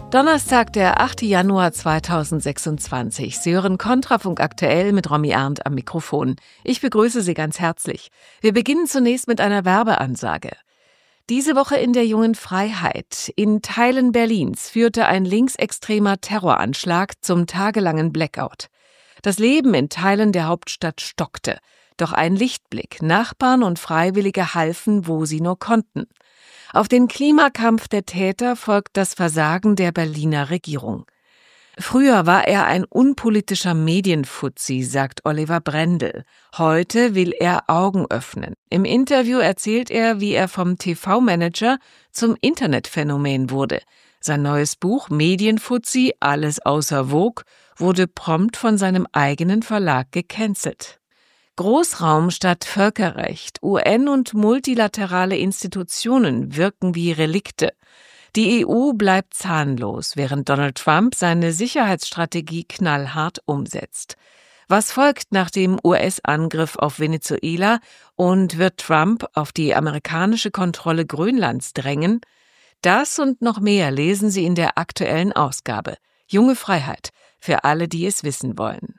Donnerstag, der 8. Januar 2026. Sie hören Kontrafunk aktuell mit Romy Arndt am Mikrofon. Ich begrüße Sie ganz herzlich. Wir beginnen zunächst mit einer Werbeansage. Diese Woche in der Jungen Freiheit. In Teilen Berlins führte ein linksextremer Terroranschlag zum tagelangen Blackout. Das Leben in Teilen der Hauptstadt stockte. Doch ein Lichtblick. Nachbarn und Freiwillige halfen, wo sie nur konnten. Auf den Klimakampf der Täter folgt das Versagen der Berliner Regierung. Früher war er ein unpolitischer Medienfuzzi, sagt Oliver Brendel. Heute will er Augen öffnen. Im Interview erzählt er, wie er vom TV-Manager zum Internetphänomen wurde. Sein neues Buch Medienfuzzi, alles außer Vogue, wurde prompt von seinem eigenen Verlag gecancelt. Großraum statt Völkerrecht, UN und multilaterale Institutionen wirken wie Relikte. Die EU bleibt zahnlos, während Donald Trump seine Sicherheitsstrategie knallhart umsetzt. Was folgt nach dem US-Angriff auf Venezuela und wird Trump auf die amerikanische Kontrolle Grönlands drängen? Das und noch mehr lesen Sie in der aktuellen Ausgabe. Junge Freiheit, für alle, die es wissen wollen.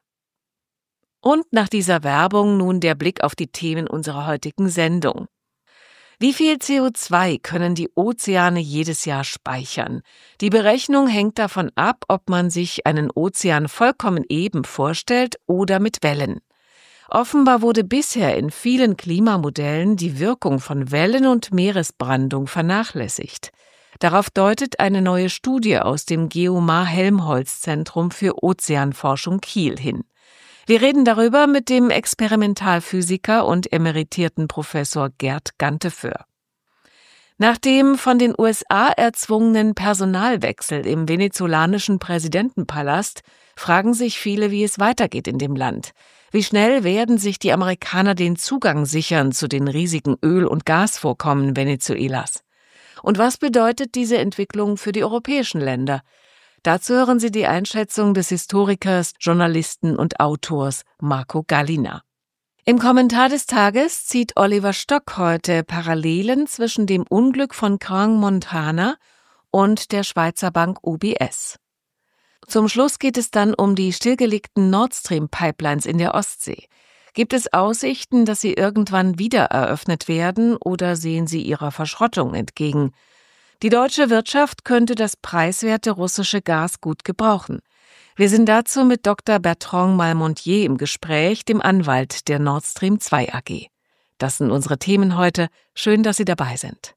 Und nach dieser Werbung nun der Blick auf die Themen unserer heutigen Sendung. Wie viel CO2 können die Ozeane jedes Jahr speichern? Die Berechnung hängt davon ab, ob man sich einen Ozean vollkommen eben vorstellt oder mit Wellen. Offenbar wurde bisher in vielen Klimamodellen die Wirkung von Wellen und Meeresbrandung vernachlässigt. Darauf deutet eine neue Studie aus dem Geomar-Helmholtz-Zentrum für Ozeanforschung Kiel hin. Wir reden darüber mit dem Experimentalphysiker und emeritierten Professor Gerd Ganteföhr. Nach dem von den USA erzwungenen Personalwechsel im venezolanischen Präsidentenpalast fragen sich viele, wie es weitergeht in dem Land. Wie schnell werden sich die Amerikaner den Zugang sichern zu den riesigen Öl- und Gasvorkommen Venezuelas? Und was bedeutet diese Entwicklung für die europäischen Länder? Dazu hören Sie die Einschätzung des Historikers, Journalisten und Autors Marco Gallina. Im Kommentar des Tages zieht Oliver Stock heute Parallelen zwischen dem Unglück von Crans-Montana und der Schweizer Bank UBS. Zum Schluss geht es dann um die stillgelegten Nord Stream-Pipelines in der Ostsee. Gibt es Aussichten, dass sie irgendwann wieder eröffnet werden, oder sehen Sie ihrer Verschrottung entgegen? Die deutsche Wirtschaft könnte das preiswerte russische Gas gut gebrauchen. Wir sind dazu mit Dr. Bertrand Malmontier im Gespräch, dem Anwalt der Nord Stream 2 AG. Das sind unsere Themen heute. Schön, dass Sie dabei sind.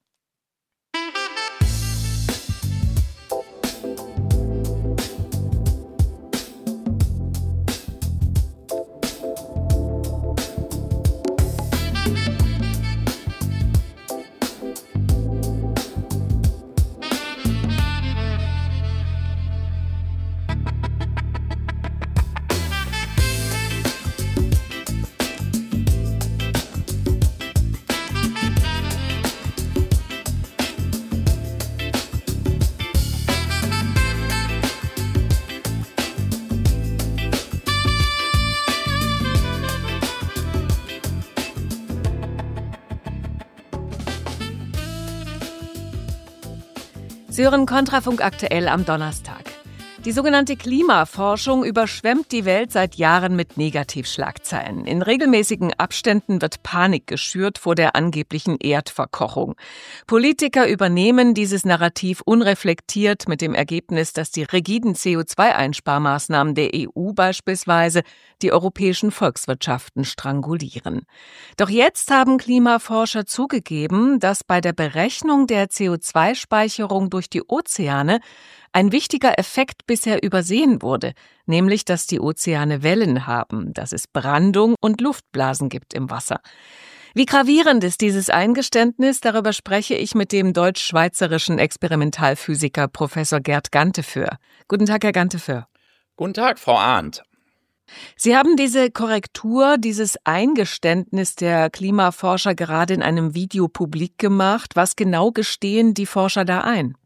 Sie hören Kontrafunk aktuell am Donnerstag. Die sogenannte Klimaforschung überschwemmt die Welt seit Jahren mit Negativschlagzeilen. In regelmäßigen Abständen wird Panik geschürt vor der angeblichen Erdverkochung. Politiker übernehmen dieses Narrativ unreflektiert mit dem Ergebnis, dass die rigiden CO2-Einsparmaßnahmen der EU beispielsweise die europäischen Volkswirtschaften strangulieren. Doch jetzt haben Klimaforscher zugegeben, dass bei der Berechnung der CO2-Speicherung durch die Ozeane ein wichtiger Effekt bisher übersehen wurde, nämlich, dass die Ozeane Wellen haben, dass es Brandung und Luftblasen gibt im Wasser. Wie gravierend ist dieses Eingeständnis? Darüber spreche ich mit dem deutsch-schweizerischen Experimentalphysiker Professor Gerd Ganteföhr. Guten Tag, Herr Ganteföhr. Guten Tag, Frau Arndt. Sie haben diese Korrektur, dieses Eingeständnis der Klimaforscher gerade in einem Video publik gemacht. Was genau gestehen die Forscher da ein?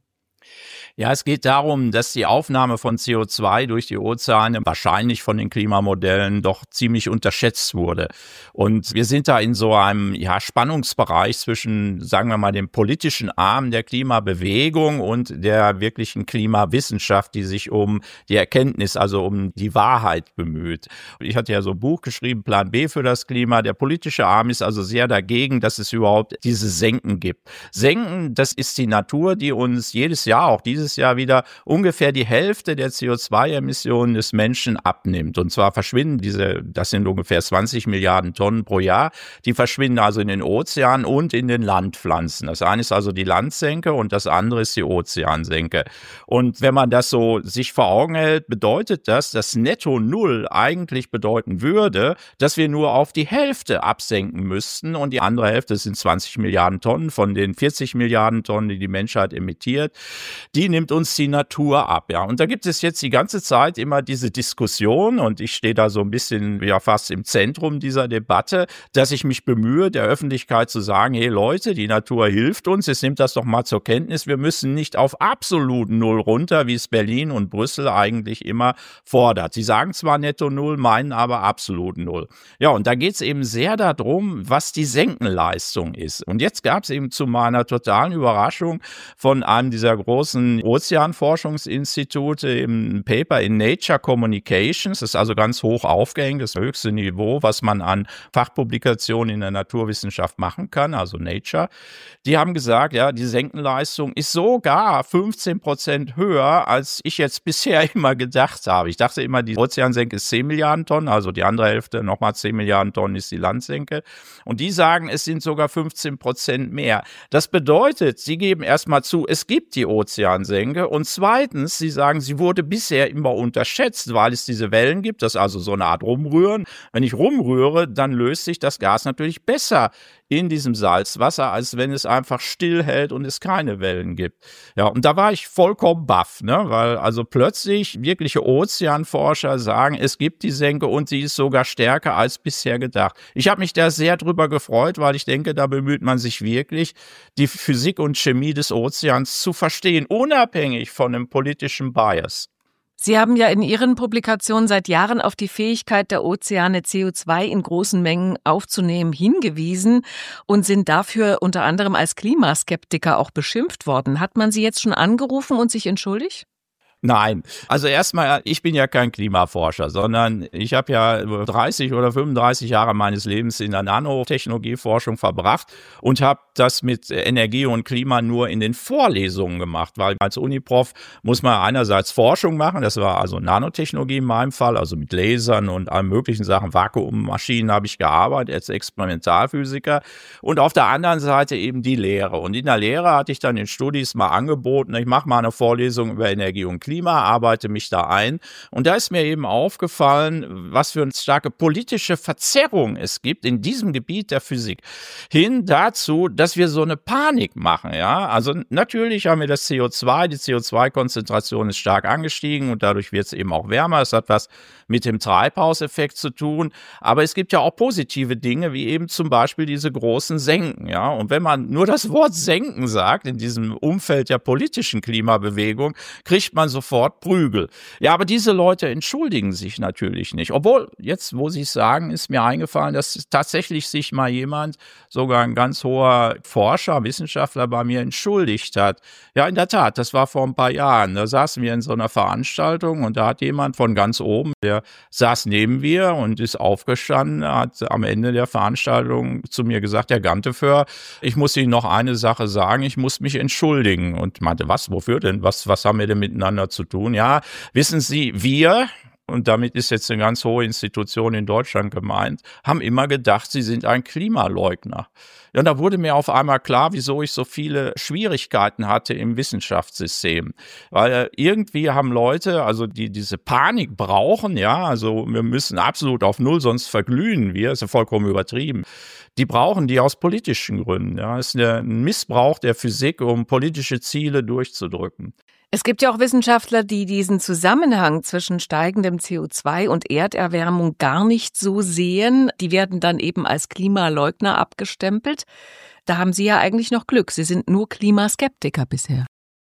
Ja, es geht darum, dass die Aufnahme von CO2 durch die Ozeane wahrscheinlich von den Klimamodellen doch ziemlich unterschätzt wurde. Und wir sind da in so einem Spannungsbereich zwischen, sagen wir mal, dem politischen Arm der Klimabewegung und der wirklichen Klimawissenschaft, die sich um die Erkenntnis, also um die Wahrheit bemüht. Ich hatte ja so ein Buch geschrieben, Plan B für das Klima. Der politische Arm ist also sehr dagegen, dass es überhaupt diese Senken gibt. Senken, das ist die Natur, die uns jedes Jahr, auch dieses Jahr wieder, ungefähr die Hälfte der CO2-Emissionen des Menschen abnimmt. Und zwar verschwinden das sind ungefähr 20 Milliarden Tonnen pro Jahr, die verschwinden also in den Ozeanen und in den Landpflanzen. Das eine ist also die Landsenke und das andere ist die Ozeansenke. Und wenn man das so sich vor Augen hält, bedeutet das, dass Netto Null eigentlich bedeuten würde, dass wir nur auf die Hälfte absenken müssten und die andere Hälfte sind 20 Milliarden Tonnen von den 40 Milliarden Tonnen, die die Menschheit emittiert. Die nimmt uns die Natur ab, ja. Und da gibt es jetzt die ganze Zeit immer diese Diskussion und ich stehe da so ein bisschen fast im Zentrum dieser Debatte, dass ich mich bemühe, der Öffentlichkeit zu sagen, hey Leute, die Natur hilft uns, jetzt nimmt das doch mal zur Kenntnis, wir müssen nicht auf absolut Null runter, wie es Berlin und Brüssel eigentlich immer fordert. Sie sagen zwar Netto Null, meinen aber absolut Null. Ja, und da geht es eben sehr darum, was die Senkenleistung ist. Und jetzt gab es eben zu meiner totalen Überraschung von einem dieser großen Ozeanforschungsinstitute im Paper in Nature Communications, das ist also ganz hoch aufgehängt, das höchste Niveau, was man an Fachpublikationen in der Naturwissenschaft machen kann, also Nature. Die haben gesagt, ja, die Senkenleistung ist sogar 15% höher, als ich jetzt bisher immer gedacht habe. Ich dachte immer, die Ozeansenke ist 10 Milliarden Tonnen, also die andere Hälfte, nochmal 10 Milliarden Tonnen ist die Landsenke. Und die sagen, es sind sogar 15% mehr. Das bedeutet, sie geben erstmal zu, es gibt die Ozeansenke und zweitens, sie sagen, sie wurde bisher immer unterschätzt, weil es diese Wellen gibt, das ist also so eine Art Rumrühren. Wenn ich rumrühre, dann löst sich das Gas natürlich besser in diesem Salzwasser, als wenn es einfach stillhält und es keine Wellen gibt. Ja, und da war ich vollkommen baff, ne, weil also plötzlich wirkliche Ozeanforscher sagen, es gibt die Senke und sie ist sogar stärker als bisher gedacht. Ich habe mich da sehr drüber gefreut, weil ich denke, da bemüht man sich wirklich, die Physik und Chemie des Ozeans zu verstehen, unabhängig von einem politischen Bias. Sie haben ja in Ihren Publikationen seit Jahren auf die Fähigkeit der Ozeane, CO2 in großen Mengen aufzunehmen, hingewiesen und sind dafür unter anderem als Klimaskeptiker auch beschimpft worden. Hat man Sie jetzt schon angerufen und sich entschuldigt? Nein, also erstmal, ich bin ja kein Klimaforscher, sondern ich habe ja 30 oder 35 Jahre meines Lebens in der Nanotechnologieforschung verbracht und habe das mit Energie und Klima nur in den Vorlesungen gemacht, weil als Uniprof muss man einerseits Forschung machen, das war also Nanotechnologie in meinem Fall, also mit Lasern und allen möglichen Sachen, Vakuummaschinen habe ich gearbeitet als Experimentalphysiker und auf der anderen Seite eben die Lehre. Und in der Lehre hatte ich dann den Studis mal angeboten, ich mache mal eine Vorlesung über Energie und Klima, arbeite mich da ein. Und da ist mir eben aufgefallen, was für eine starke politische Verzerrung es gibt in diesem Gebiet der Physik. Hin dazu, dass wir so eine Panik machen, ja. Also natürlich haben wir das CO2, die CO2-Konzentration ist stark angestiegen und dadurch wird es eben auch wärmer. Es hat was mit dem Treibhauseffekt zu tun. Aber es gibt ja auch positive Dinge, wie eben zum Beispiel diese großen Senken, ja. Und wenn man nur das Wort Senken sagt, in diesem Umfeld der politischen Klimabewegung, kriegt man sofort Prügel. Ja, aber diese Leute entschuldigen sich natürlich nicht. Obwohl, jetzt, wo sie es sagen, ist mir eingefallen, dass tatsächlich sich mal jemand, sogar ein ganz hoher Forscher, Wissenschaftler bei mir entschuldigt hat. Ja, in der Tat, das war vor ein paar Jahren. Da saßen wir in so einer Veranstaltung und da hat jemand von ganz oben, der saß neben mir und ist aufgestanden, hat am Ende der Veranstaltung zu mir gesagt, Herr Ganteföhr, ich muss Ihnen noch eine Sache sagen, ich muss mich entschuldigen. Und meinte, was, wofür denn? Was haben wir denn miteinander zu tun? Ja, wissen Sie, wir, und damit ist jetzt eine ganz hohe Institution in Deutschland gemeint, haben immer gedacht, sie sind ein Klimaleugner. Ja, und da wurde mir auf einmal klar, wieso ich so viele Schwierigkeiten hatte im Wissenschaftssystem. Weil irgendwie haben Leute, also die diese Panik brauchen, ja, also wir müssen absolut auf Null, sonst verglühen wir, ist ja vollkommen übertrieben. Die brauchen die aus politischen Gründen. Ja, es ist ein Missbrauch der Physik, um politische Ziele durchzudrücken. Es gibt ja auch Wissenschaftler, die diesen Zusammenhang zwischen steigendem CO2 und Erderwärmung gar nicht so sehen. Die werden dann eben als Klimaleugner abgestempelt. Da haben Sie ja eigentlich noch Glück. Sie sind nur Klimaskeptiker bisher.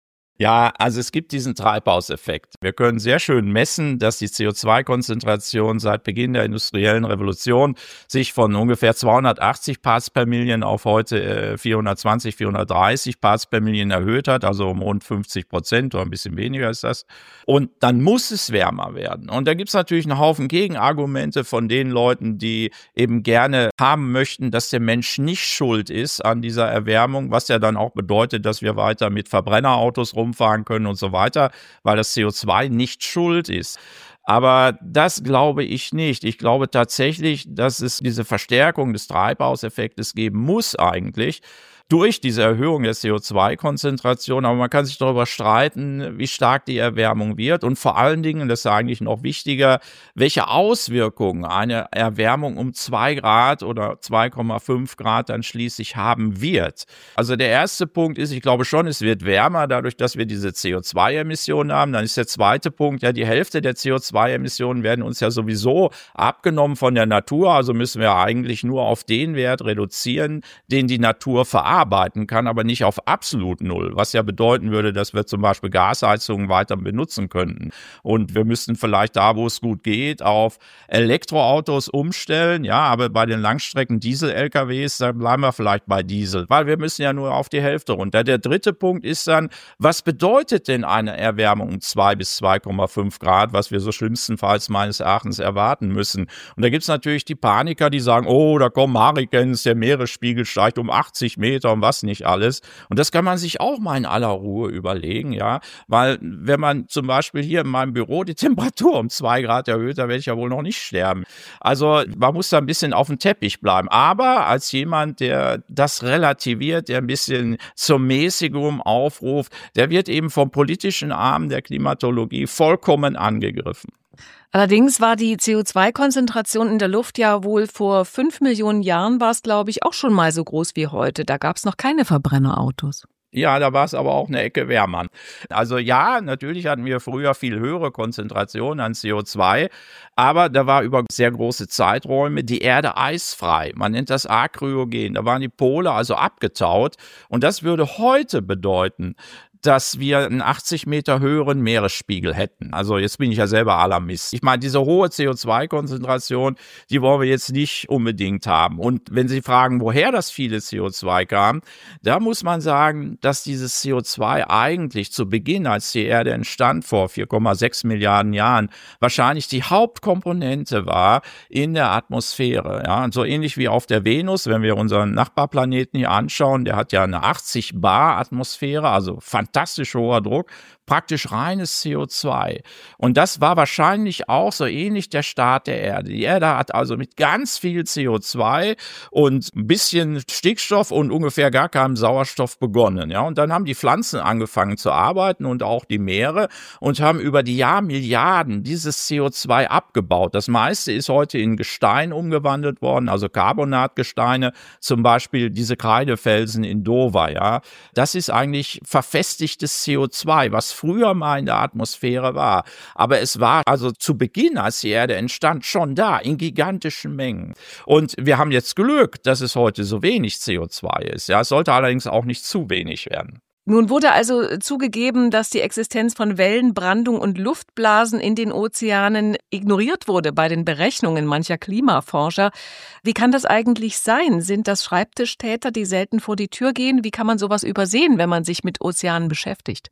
Ja, also es gibt diesen Treibhauseffekt. Wir können sehr schön messen, dass die CO2-Konzentration seit Beginn der industriellen Revolution sich von ungefähr 280 Parts per Million auf heute 420, 430 Parts per Million erhöht hat, also um rund 50% oder ein bisschen weniger ist das. Und dann muss es wärmer werden. Und da gibt es natürlich einen Haufen Gegenargumente von den Leuten, die eben gerne haben möchten, dass der Mensch nicht schuld ist an dieser Erwärmung, was ja dann auch bedeutet, dass wir weiter mit Verbrennerautos rumfahren können und so weiter, weil das CO2 nicht schuld ist. Aber das glaube ich nicht. Ich glaube tatsächlich, dass es diese Verstärkung des Treibhauseffektes geben muss eigentlich durch diese Erhöhung der CO2-Konzentration. Aber man kann sich darüber streiten, wie stark die Erwärmung wird und vor allen Dingen, das ist eigentlich noch wichtiger, welche Auswirkungen eine Erwärmung um 2 Grad oder 2,5 Grad dann schließlich haben wird. Also der erste Punkt ist, ich glaube schon, es wird wärmer, dadurch, dass wir diese CO2-Emissionen haben. Dann ist der zweite Punkt, ja, die Hälfte der CO2-Emissionen werden uns ja sowieso abgenommen von der Natur. Also müssen wir eigentlich nur auf den Wert reduzieren, den die Natur verarbeitet kann, aber nicht auf absolut null, was ja bedeuten würde, dass wir zum Beispiel Gasheizungen weiter benutzen könnten. Und wir müssten vielleicht da, wo es gut geht, auf Elektroautos umstellen, ja, aber bei den Langstrecken Diesel-LKWs, da bleiben wir vielleicht bei Diesel, weil wir müssen ja nur auf die Hälfte runter. Der dritte Punkt ist dann, was bedeutet denn eine Erwärmung um 2 bis 2,5 Grad, was wir so schlimmstenfalls meines Erachtens erwarten müssen. Und da gibt es natürlich die Paniker, die sagen, oh, da kommen Hurrikans, der Meeresspiegel steigt um 80 Meter und was nicht alles. Und das kann man sich auch mal in aller Ruhe überlegen, ja, weil wenn man zum Beispiel hier in meinem Büro die Temperatur um 2 Grad erhöht, da werde ich ja wohl noch nicht sterben. Also man muss da ein bisschen auf dem Teppich bleiben. Aber als jemand, der das relativiert, der ein bisschen zur Mäßigung aufruft, der wird eben vom politischen Arm der Klimatologie vollkommen angegriffen. Allerdings war die CO2-Konzentration in der Luft ja wohl vor 5 Millionen Jahren, war es, glaube ich, auch schon mal so groß wie heute. Da gab es noch keine Verbrennerautos. Ja, da war es aber auch eine Ecke wärmer. Also ja, natürlich hatten wir früher viel höhere Konzentrationen an CO2, aber da war über sehr große Zeiträume die Erde eisfrei. Man nennt das Akryogen. Da waren die Pole also abgetaut und das würde heute bedeuten, dass wir einen 80 Meter höheren Meeresspiegel hätten. Also jetzt bin ich ja selber Alarmist. Ich meine, diese hohe CO2-Konzentration, die wollen wir jetzt nicht unbedingt haben. Und wenn Sie fragen, woher das viele CO2 kam, da muss man sagen, dass dieses CO2 eigentlich zu Beginn, als die Erde entstand, vor 4,6 Milliarden Jahren, wahrscheinlich die Hauptkomponente war in der Atmosphäre. Ja, und so ähnlich wie auf der Venus, wenn wir unseren Nachbarplaneten hier anschauen, der hat ja eine 80 Bar Atmosphäre, also fantastisch hoher Druck, praktisch reines CO2. Und das war wahrscheinlich auch so ähnlich der Start der Erde. Die Erde hat also mit ganz viel CO2 und ein bisschen Stickstoff und ungefähr gar keinem Sauerstoff begonnen. Ja, und dann haben die Pflanzen angefangen zu arbeiten und auch die Meere und haben über die Jahrmilliarden dieses CO2 abgebaut. Das meiste ist heute in Gestein umgewandelt worden, also Carbonatgesteine, zum Beispiel diese Kreidefelsen in Dover. Ja, das ist eigentlich verfestigtes CO2, was früher mal in der Atmosphäre war. Aber es war also zu Beginn, als die Erde entstand, schon da in gigantischen Mengen. Und wir haben jetzt Glück, dass es heute so wenig CO2 ist. Ja, es sollte allerdings auch nicht zu wenig werden. Nun wurde also zugegeben, dass die Existenz von Wellen, Brandung und Luftblasen in den Ozeanen ignoriert wurde bei den Berechnungen mancher Klimaforscher. Wie kann das eigentlich sein? Sind das Schreibtischtäter, die selten vor die Tür gehen? Wie kann man sowas übersehen, wenn man sich mit Ozeanen beschäftigt?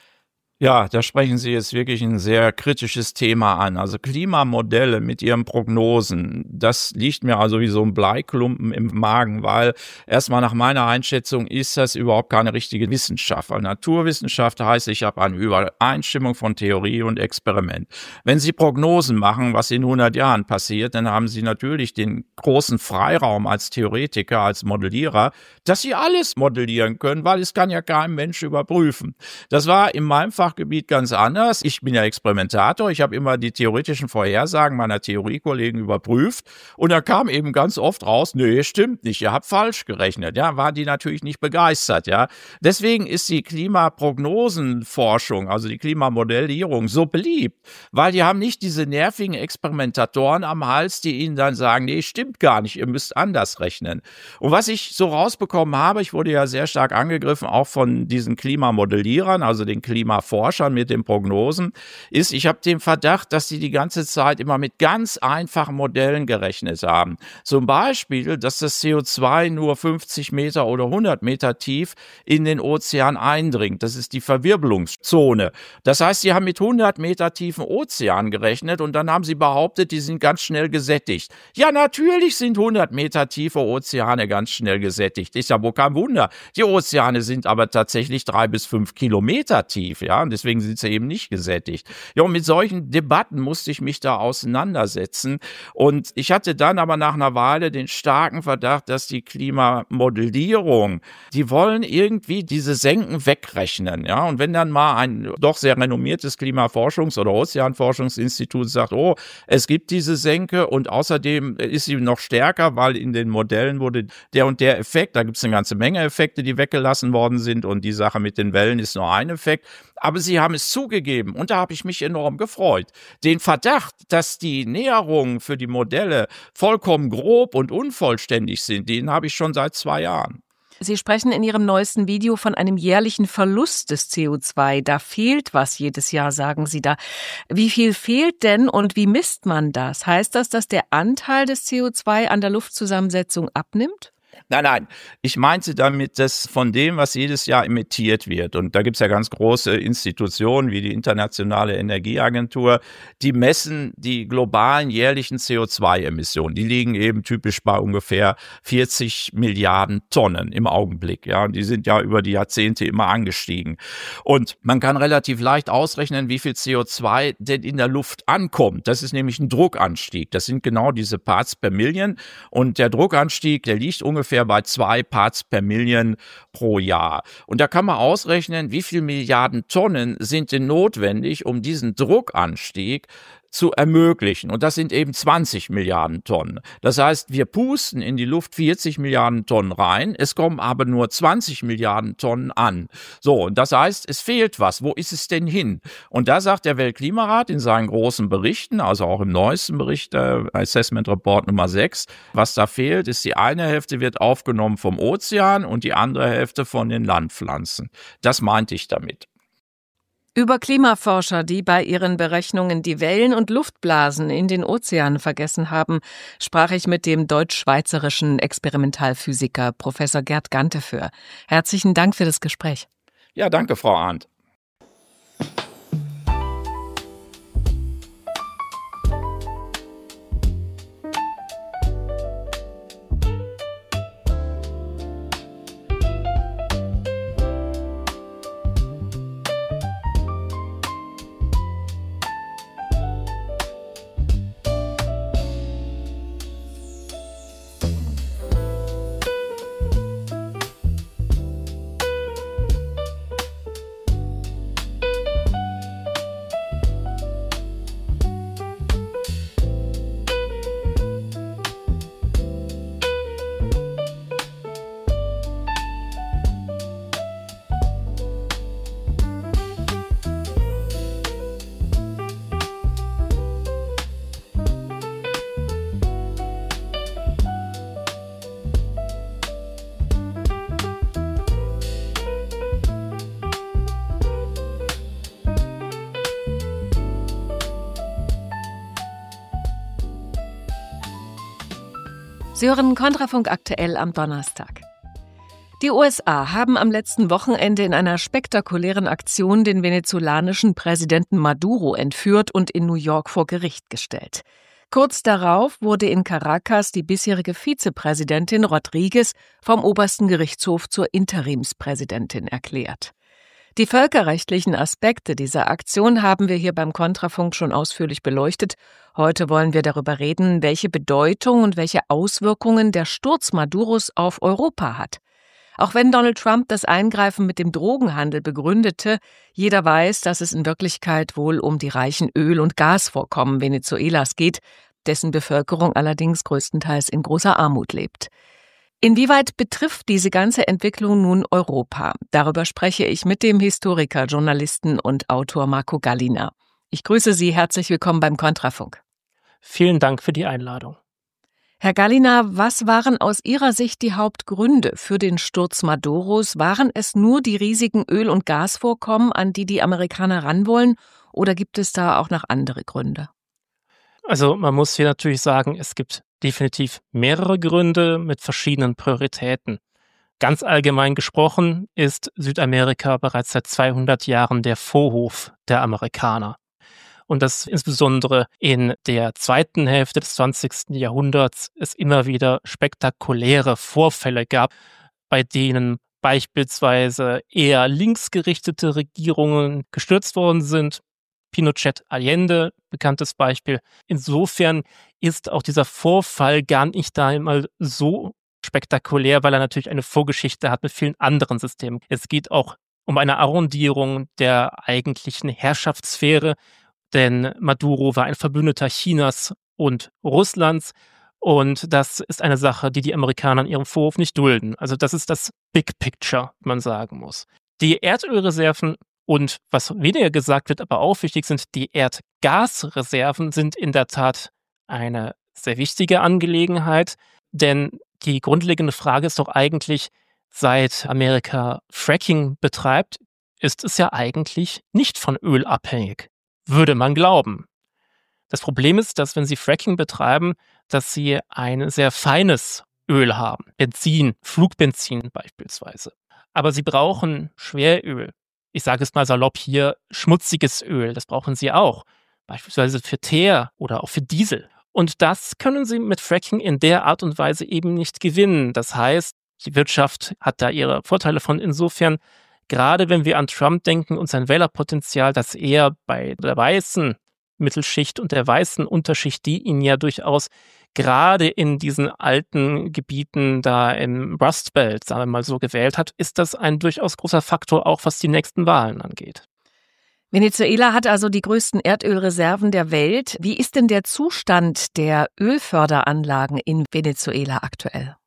Ja, da sprechen Sie jetzt wirklich ein sehr kritisches Thema an. Also Klimamodelle mit ihren Prognosen, das liegt mir also wie so ein Bleiklumpen im Magen, weil erstmal nach meiner Einschätzung ist das überhaupt keine richtige Wissenschaft. Weil Naturwissenschaft heißt, ich habe eine Übereinstimmung von Theorie und Experiment. Wenn Sie Prognosen machen, was in 100 Jahren passiert, dann haben Sie natürlich den großen Freiraum als Theoretiker, als Modellierer, dass Sie alles modellieren können, weil es kann ja kein Mensch überprüfen. Das war in meinem Fall Fachgebiet ganz anders. Ich bin ja Experimentator. Ich habe immer die theoretischen Vorhersagen meiner Theoriekollegen überprüft. Und da kam eben ganz oft raus, nee, stimmt nicht, ihr habt falsch gerechnet. Ja, waren die natürlich nicht begeistert. Ja, deswegen ist die Klimaprognosenforschung, also die Klimamodellierung, so beliebt, weil die haben nicht diese nervigen Experimentatoren am Hals, die ihnen dann sagen, nee, stimmt gar nicht, ihr müsst anders rechnen. Und was ich so rausbekommen habe, ich wurde ja sehr stark angegriffen, auch von diesen Klimamodellierern, also den Klimaforschern mit den Prognosen, ist, ich habe den Verdacht, dass die ganze Zeit immer mit ganz einfachen Modellen gerechnet haben. Zum Beispiel, dass das CO2 nur 50 Meter oder 100 Meter tief in den Ozean eindringt. Das ist die Verwirbelungszone. Das heißt, sie haben mit 100 Meter tiefen Ozean gerechnet und dann haben sie behauptet, die sind ganz schnell gesättigt. Ja, natürlich sind 100 Meter tiefe Ozeane ganz schnell gesättigt. Ist ja wohl kein Wunder. Die Ozeane sind aber tatsächlich 3 bis 5 Kilometer tief, ja, und deswegen sind sie eben nicht gesättigt. Ja, und mit solchen Debatten musste ich mich da auseinandersetzen und ich hatte dann aber nach einer Weile den starken Verdacht, dass die Klimamodellierung, die wollen irgendwie diese Senken wegrechnen, ja, und wenn dann mal ein doch sehr renommiertes Klimaforschungs- oder Ozeanforschungsinstitut sagt, oh, es gibt diese Senke und außerdem ist sie noch stärker, weil in den Modellen wurde der und der Effekt, da gibt es eine ganze Menge Effekte, die weggelassen worden sind und die Sache mit den Wellen ist nur ein Effekt, aber sie haben es zugegeben und da habe ich mich enorm gefreut. Den Verdacht, dass die Näherungen für die Modelle vollkommen grob und unvollständig sind, den habe ich schon seit 2 Jahren. Sie sprechen in Ihrem neuesten Video von einem jährlichen Verlust des CO2. Da fehlt was jedes Jahr, sagen Sie da. Wie viel fehlt denn und wie misst man das? Heißt das, dass der Anteil des CO2 an der Luftzusammensetzung abnimmt? Nein, ich meinte damit, dass von dem, was jedes Jahr emittiert wird, und da gibt's ja ganz große Institutionen wie die Internationale Energieagentur, die messen die globalen jährlichen CO2-Emissionen. Die liegen eben typisch bei ungefähr 40 Milliarden Tonnen im Augenblick. Ja, und die sind ja über die Jahrzehnte immer angestiegen. Und man kann relativ leicht ausrechnen, wie viel CO2 denn in der Luft ankommt. Das ist nämlich ein Druckanstieg. Das sind genau diese Parts per Million. Und der Druckanstieg, der liegt ungefähr bei 2 Parts per Million pro Jahr. Und da kann man ausrechnen, wie viel Milliarden Tonnen sind denn notwendig, um diesen Druckanstieg zu ermöglichen. Und das sind eben 20 Milliarden Tonnen. Das heißt, wir pusten in die Luft 40 Milliarden Tonnen rein, es kommen aber nur 20 Milliarden Tonnen an. So, und das heißt, es fehlt was. Wo ist es denn hin? Und da sagt der Weltklimarat in seinen großen Berichten, also auch im neuesten Bericht, Assessment Report Nummer 6, was da fehlt, ist, die eine Hälfte wird aufgenommen vom Ozean und die andere Hälfte von den Landpflanzen. Das meinte ich damit. Über Klimaforscher, die bei ihren Berechnungen die Wellen und Luftblasen in den Ozeanen vergessen haben, sprach ich mit dem deutsch-schweizerischen Experimentalphysiker Professor Gerd Ganteföhr. Herzlichen Dank für das Gespräch. Ja, danke, Frau Arndt. Sie hören Kontrafunk aktuell am Donnerstag. Die USA haben am letzten Wochenende in einer spektakulären Aktion den venezolanischen Präsidenten Maduro entführt und in New York vor Gericht gestellt. Kurz darauf wurde in Caracas die bisherige Vizepräsidentin Rodriguez vom obersten Gerichtshof zur Interimspräsidentin erklärt. Die völkerrechtlichen Aspekte dieser Aktion haben wir hier beim Kontrafunk schon ausführlich beleuchtet. Heute wollen wir darüber reden, welche Bedeutung und welche Auswirkungen der Sturz Maduros auf Europa hat. Auch wenn Donald Trump das Eingreifen mit dem Drogenhandel begründete, jeder weiß, dass es in Wirklichkeit wohl um die reichen Öl- und Gasvorkommen Venezuelas geht, dessen Bevölkerung allerdings größtenteils in großer Armut lebt. Inwieweit betrifft diese ganze Entwicklung nun Europa? Darüber spreche ich mit dem Historiker, Journalisten und Autor Marco Gallina. Ich grüße Sie, herzlich willkommen beim Kontrafunk. Vielen Dank für die Einladung. Herr Gallina, was waren aus Ihrer Sicht die Hauptgründe für den Sturz Maduros? Waren es nur die riesigen Öl- und Gasvorkommen, an die die Amerikaner ranwollen, oder gibt es da auch noch andere Gründe? Also man muss hier natürlich sagen, es gibt definitiv mehrere Gründe mit verschiedenen Prioritäten. Ganz allgemein gesprochen ist Südamerika bereits seit 200 Jahren der Vorhof der Amerikaner. Und dass insbesondere in der zweiten Hälfte des 20. Jahrhunderts es immer wieder spektakuläre Vorfälle gab, bei denen beispielsweise eher linksgerichtete Regierungen gestürzt worden sind. Pinochet, Allende, bekanntes Beispiel. Insofern ist auch dieser Vorfall gar nicht da einmal so spektakulär, weil er natürlich eine Vorgeschichte hat mit vielen anderen Systemen. Es geht auch um eine Arrondierung der eigentlichen Herrschaftssphäre, denn Maduro war ein Verbündeter Chinas und Russlands und das ist eine Sache, die die Amerikaner in ihrem Vorhof nicht dulden. Also das ist das Big Picture, wie man sagen muss. Die Erdölreserven und was weniger gesagt wird, aber auch wichtig sind, die Erdgasreserven sind in der Tat eine sehr wichtige Angelegenheit, denn die grundlegende Frage ist doch eigentlich, seit Amerika Fracking betreibt, ist es ja eigentlich nicht von Öl abhängig. Würde man glauben. Das Problem ist, dass wenn sie Fracking betreiben, dass sie ein sehr feines Öl haben. Benzin, Flugbenzin beispielsweise. Aber sie brauchen Schweröl. Ich sage es mal salopp hier, schmutziges Öl. Das brauchen sie auch. Beispielsweise für Teer oder auch für Diesel. Und das können sie mit Fracking in der Art und Weise eben nicht gewinnen. Das heißt, die Wirtschaft hat da ihre Vorteile von. Insofern, gerade wenn wir an Trump denken und sein Wählerpotenzial, das er bei der weißen Mittelschicht und der weißen Unterschicht, die ihn ja durchaus gerade in diesen alten Gebieten da im Rust Belt, sagen wir mal so, gewählt hat, ist das ein durchaus großer Faktor, auch was die nächsten Wahlen angeht. Venezuela hat also die größten Erdölreserven der Welt. Wie ist denn der Zustand der Ölförderanlagen in Venezuela aktuell?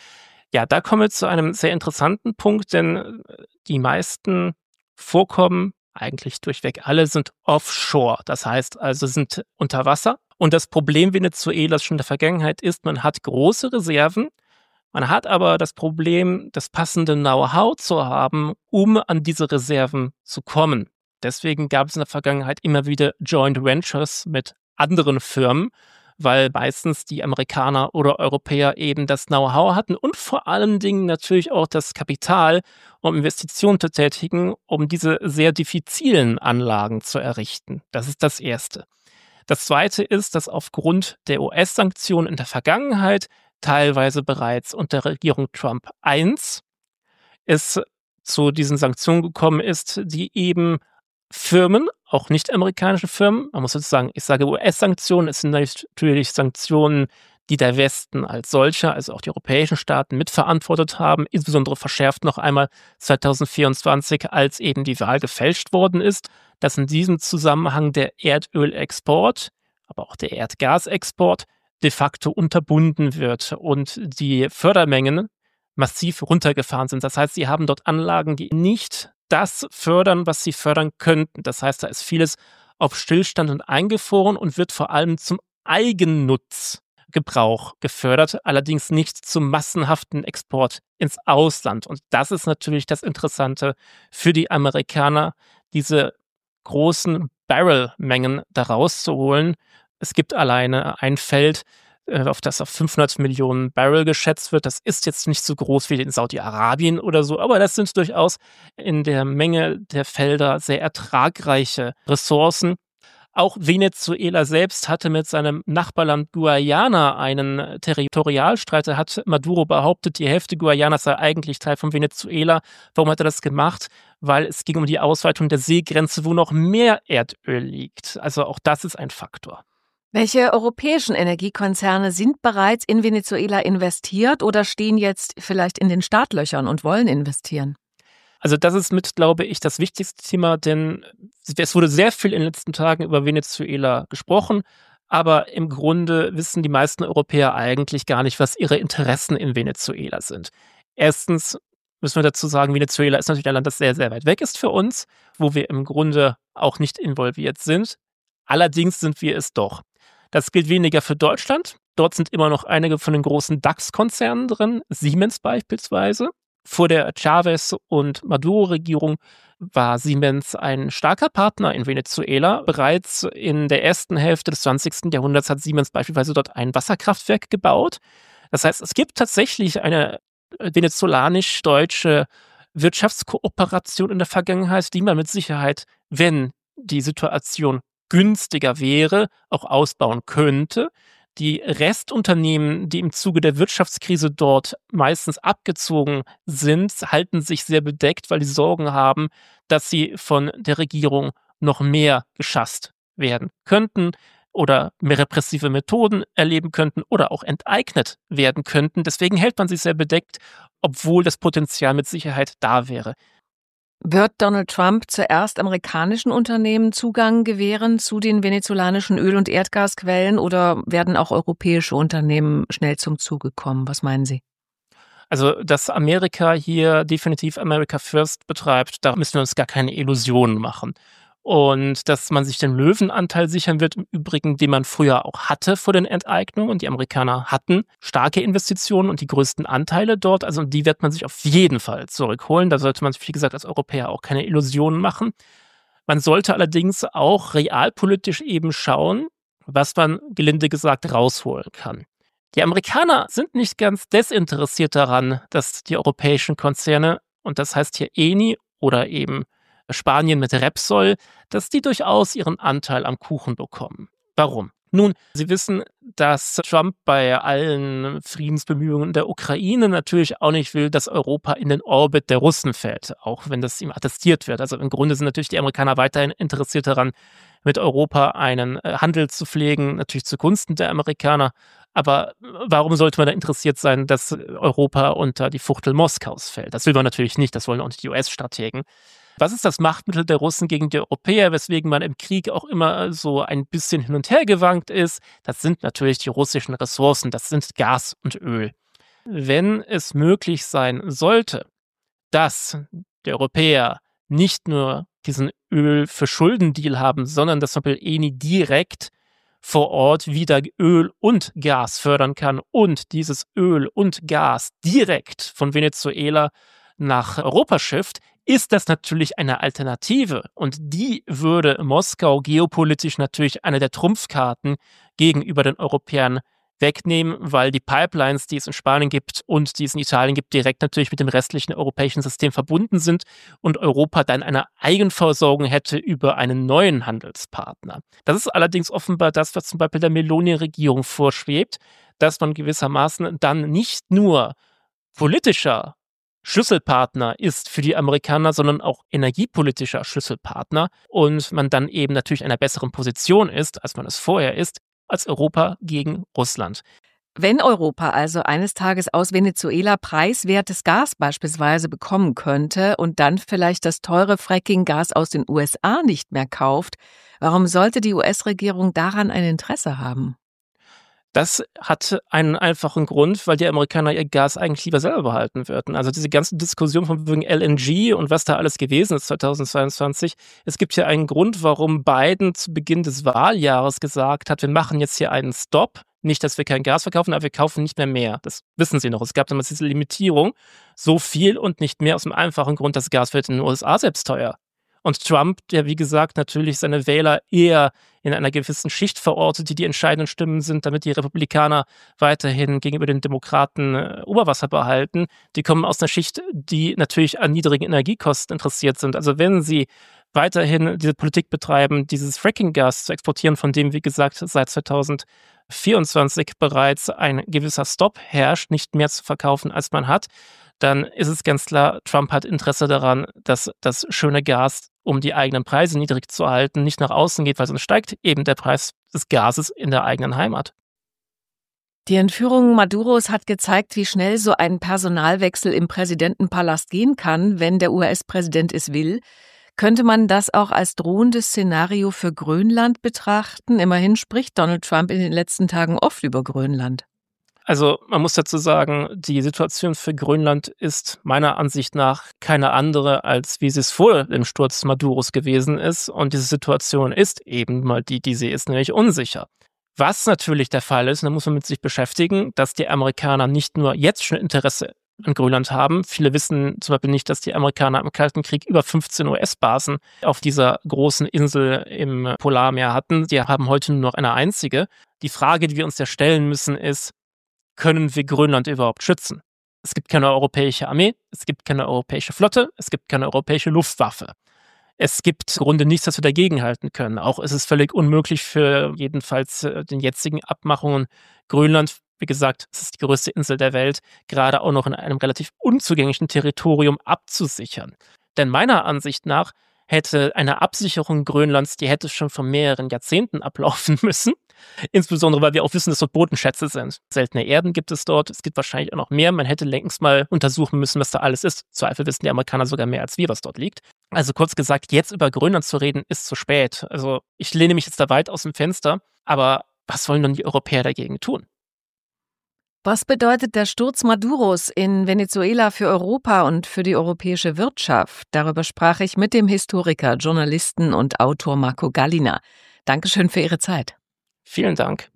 Ja, da kommen wir zu einem sehr interessanten Punkt, denn die meisten Vorkommen, eigentlich durchweg alle, sind offshore. Das heißt also, sind unter Wasser. Und das Problem Venezuelas schon in der Vergangenheit ist, man hat große Reserven, man hat aber das Problem, das passende Know-how zu haben, um an diese Reserven zu kommen. Deswegen gab es in der Vergangenheit immer wieder Joint Ventures mit anderen Firmen, weil meistens die Amerikaner oder Europäer eben das Know-how hatten und vor allen Dingen natürlich auch das Kapital, um Investitionen zu tätigen, um diese sehr diffizilen Anlagen zu errichten. Das ist das Erste. Das Zweite ist, dass aufgrund der US-Sanktionen in der Vergangenheit, teilweise bereits unter Regierung Trump I, es zu diesen Sanktionen gekommen ist, die eben Firmen, auch nicht amerikanische Firmen, man muss sozusagen, ich sage US-Sanktionen, es sind natürlich Sanktionen, die der Westen als solcher, also auch die europäischen Staaten mitverantwortet haben, insbesondere verschärft noch einmal 2024, als eben die Wahl gefälscht worden ist, dass in diesem Zusammenhang der Erdölexport, aber auch der Erdgasexport de facto unterbunden wird und die Fördermengen massiv runtergefahren sind. Das heißt, sie haben dort Anlagen, die nicht das fördern, was sie fördern könnten. Das heißt, da ist vieles auf Stillstand und eingefroren und wird vor allem zum Eigennutzgebrauch gefördert, allerdings nicht zum massenhaften Export ins Ausland. Und das ist natürlich das Interessante für die Amerikaner, diese großen Barrelmengen da rauszuholen. Es gibt alleine ein Feld, auf das auf 500 Millionen Barrel geschätzt wird. Das ist jetzt nicht so groß wie in Saudi-Arabien oder so, aber das sind durchaus in der Menge der Felder sehr ertragreiche Ressourcen. Auch Venezuela selbst hatte mit seinem Nachbarland Guyana einen Territorialstreit. Da hat Maduro behauptet, die Hälfte Guyanas sei eigentlich Teil von Venezuela. Warum hat er das gemacht? Weil es ging um die Ausweitung der Seegrenze, wo noch mehr Erdöl liegt. Also auch das ist ein Faktor. Welche europäischen Energiekonzerne sind bereits in Venezuela investiert oder stehen jetzt vielleicht in den Startlöchern und wollen investieren? Also das ist mit, glaube ich, das wichtigste Thema, denn es wurde sehr viel in den letzten Tagen über Venezuela gesprochen, aber im Grunde wissen die meisten Europäer eigentlich gar nicht, was ihre Interessen in Venezuela sind. Erstens müssen wir dazu sagen, Venezuela ist natürlich ein Land, das sehr, sehr weit weg ist für uns, wo wir im Grunde auch nicht involviert sind. Allerdings sind wir es doch. Das gilt weniger für Deutschland. Dort sind immer noch einige von den großen DAX-Konzernen drin, Siemens beispielsweise. Vor der Chavez- und Maduro-Regierung war Siemens ein starker Partner in Venezuela. Bereits in der ersten Hälfte des 20. Jahrhunderts hat Siemens beispielsweise dort ein Wasserkraftwerk gebaut. Das heißt, es gibt tatsächlich eine venezolanisch-deutsche Wirtschaftskooperation in der Vergangenheit, die man mit Sicherheit, wenn die Situation günstiger wäre, auch ausbauen könnte. Die Restunternehmen, die im Zuge der Wirtschaftskrise dort meistens abgezogen sind, halten sich sehr bedeckt, weil die Sorgen haben, dass sie von der Regierung noch mehr geschasst werden könnten oder mehr repressive Methoden erleben könnten oder auch enteignet werden könnten. Deswegen hält man sich sehr bedeckt, obwohl das Potenzial mit Sicherheit da wäre. Wird Donald Trump zuerst amerikanischen Unternehmen Zugang gewähren zu den venezolanischen Öl- und Erdgasquellen oder werden auch europäische Unternehmen schnell zum Zuge kommen? Was meinen Sie? Also, dass Amerika hier definitiv America First betreibt, da müssen wir uns gar keine Illusionen machen. Und dass man sich den Löwenanteil sichern wird, im Übrigen, den man früher auch hatte vor den Enteignungen. Und die Amerikaner hatten starke Investitionen und die größten Anteile dort. Also die wird man sich auf jeden Fall zurückholen. Da sollte man sich, wie gesagt, als Europäer auch keine Illusionen machen. Man sollte allerdings auch realpolitisch eben schauen, was man, gelinde gesagt, rausholen kann. Die Amerikaner sind nicht ganz desinteressiert daran, dass die europäischen Konzerne, und das heißt hier Eni oder eben Spanien mit Repsol, dass die durchaus ihren Anteil am Kuchen bekommen. Warum? Nun, Sie wissen, dass Trump bei allen Friedensbemühungen der Ukraine natürlich auch nicht will, dass Europa in den Orbit der Russen fällt, auch wenn das ihm attestiert wird. Also im Grunde sind natürlich die Amerikaner weiterhin interessiert daran, mit Europa einen Handel zu pflegen, natürlich zugunsten der Amerikaner. Aber warum sollte man da interessiert sein, dass Europa unter die Fuchtel Moskaus fällt? Das will man natürlich nicht, das wollen auch nicht die US-Strategen. Was ist das Machtmittel der Russen gegen die Europäer, weswegen man im Krieg auch immer so ein bisschen hin und her gewankt ist? Das sind natürlich die russischen Ressourcen, das sind Gas und Öl. Wenn es möglich sein sollte, dass die Europäer nicht nur diesen Öl-für-Schulden-Deal haben, sondern dass zum Beispiel Eni direkt vor Ort wieder Öl und Gas fördern kann und dieses Öl und Gas direkt von Venezuela nach Europa schifft, ist das natürlich eine Alternative. Und die würde Moskau geopolitisch natürlich eine der Trumpfkarten gegenüber den Europäern wegnehmen, weil die Pipelines, die es in Spanien gibt und die es in Italien gibt, direkt natürlich mit dem restlichen europäischen System verbunden sind und Europa dann eine Eigenversorgung hätte über einen neuen Handelspartner. Das ist allerdings offenbar das, was zum Beispiel der Meloni-Regierung vorschwebt, dass man gewissermaßen dann nicht nur politischer Schlüsselpartner ist für die Amerikaner, sondern auch energiepolitischer Schlüsselpartner und man dann eben natürlich in einer besseren Position ist, als man es vorher ist, als Europa gegen Russland. Wenn Europa also eines Tages aus Venezuela preiswertes Gas beispielsweise bekommen könnte und dann vielleicht das teure Fracking-Gas aus den USA nicht mehr kauft, warum sollte die US-Regierung daran ein Interesse haben? Das hat einen einfachen Grund, weil die Amerikaner ihr Gas eigentlich lieber selber behalten würden. Also diese ganze Diskussion von wegen LNG und was da alles gewesen ist 2022. Es gibt ja einen Grund, warum Biden zu Beginn des Wahljahres gesagt hat, wir machen jetzt hier einen Stop. Nicht, dass wir kein Gas verkaufen, aber wir kaufen nicht mehr. Das wissen Sie noch. Es gab damals diese Limitierung. So viel und nicht mehr aus dem einfachen Grund, das Gas wird in den USA selbst teuer. Und Trump, der wie gesagt natürlich seine Wähler eher in einer gewissen Schicht verortet, die entscheidenden Stimmen sind, damit die Republikaner weiterhin gegenüber den Demokraten Oberwasser behalten, die kommen aus einer Schicht, die natürlich an niedrigen Energiekosten interessiert sind. Also wenn sie weiterhin diese Politik betreiben, dieses Fracking-Gas zu exportieren, von dem, wie gesagt, seit 2024 bereits ein gewisser Stop herrscht, nicht mehr zu verkaufen, als man hat, dann ist es ganz klar, Trump hat Interesse daran, dass das schöne Gas um die eigenen Preise niedrig zu halten, nicht nach außen geht, weil sonst steigt eben der Preis des Gases in der eigenen Heimat. Die Entführung Maduros hat gezeigt, wie schnell so ein Personalwechsel im Präsidentenpalast gehen kann, wenn der US-Präsident es will. Könnte man das auch als drohendes Szenario für Grönland betrachten? Immerhin spricht Donald Trump in den letzten Tagen oft über Grönland. Also man muss dazu sagen, die Situation für Grönland ist meiner Ansicht nach keine andere, als wie sie es vor dem Sturz Maduros gewesen ist. Und diese Situation ist eben mal die sie ist, nämlich unsicher. Was natürlich der Fall ist, da muss man mit sich beschäftigen, dass die Amerikaner nicht nur jetzt schon Interesse an Grönland haben. Viele wissen zum Beispiel nicht, dass die Amerikaner im Kalten Krieg über 15 US-Basen auf dieser großen Insel im Polarmeer hatten. Die haben heute nur noch eine einzige. Die Frage, die wir uns ja stellen müssen, ist, können wir Grönland überhaupt schützen? Es gibt keine europäische Armee, es gibt keine europäische Flotte, es gibt keine europäische Luftwaffe. Es gibt im Grunde nichts, das wir dagegenhalten können. Auch ist es völlig unmöglich für jedenfalls den jetzigen Abmachungen Grönland, wie gesagt, es ist die größte Insel der Welt, gerade auch noch in einem relativ unzugänglichen Territorium abzusichern. Denn meiner Ansicht nach hätte eine Absicherung Grönlands, die hätte schon vor mehreren Jahrzehnten ablaufen müssen. Insbesondere, weil wir auch wissen, dass dort Bodenschätze sind. Seltene Erden gibt es dort, es gibt wahrscheinlich auch noch mehr. Man hätte längst mal untersuchen müssen, was da alles ist. Im Zweifel wissen die Amerikaner sogar mehr als wir, was dort liegt. Also kurz gesagt, jetzt über Grönland zu reden, ist zu spät. Also ich lehne mich jetzt da weit aus dem Fenster, aber was wollen denn die Europäer dagegen tun? Was bedeutet der Sturz Maduros in Venezuela für Europa und für die europäische Wirtschaft? Darüber sprach ich mit dem Historiker, Journalisten und Autor Marco Gallina. Dankeschön für Ihre Zeit. Vielen Dank.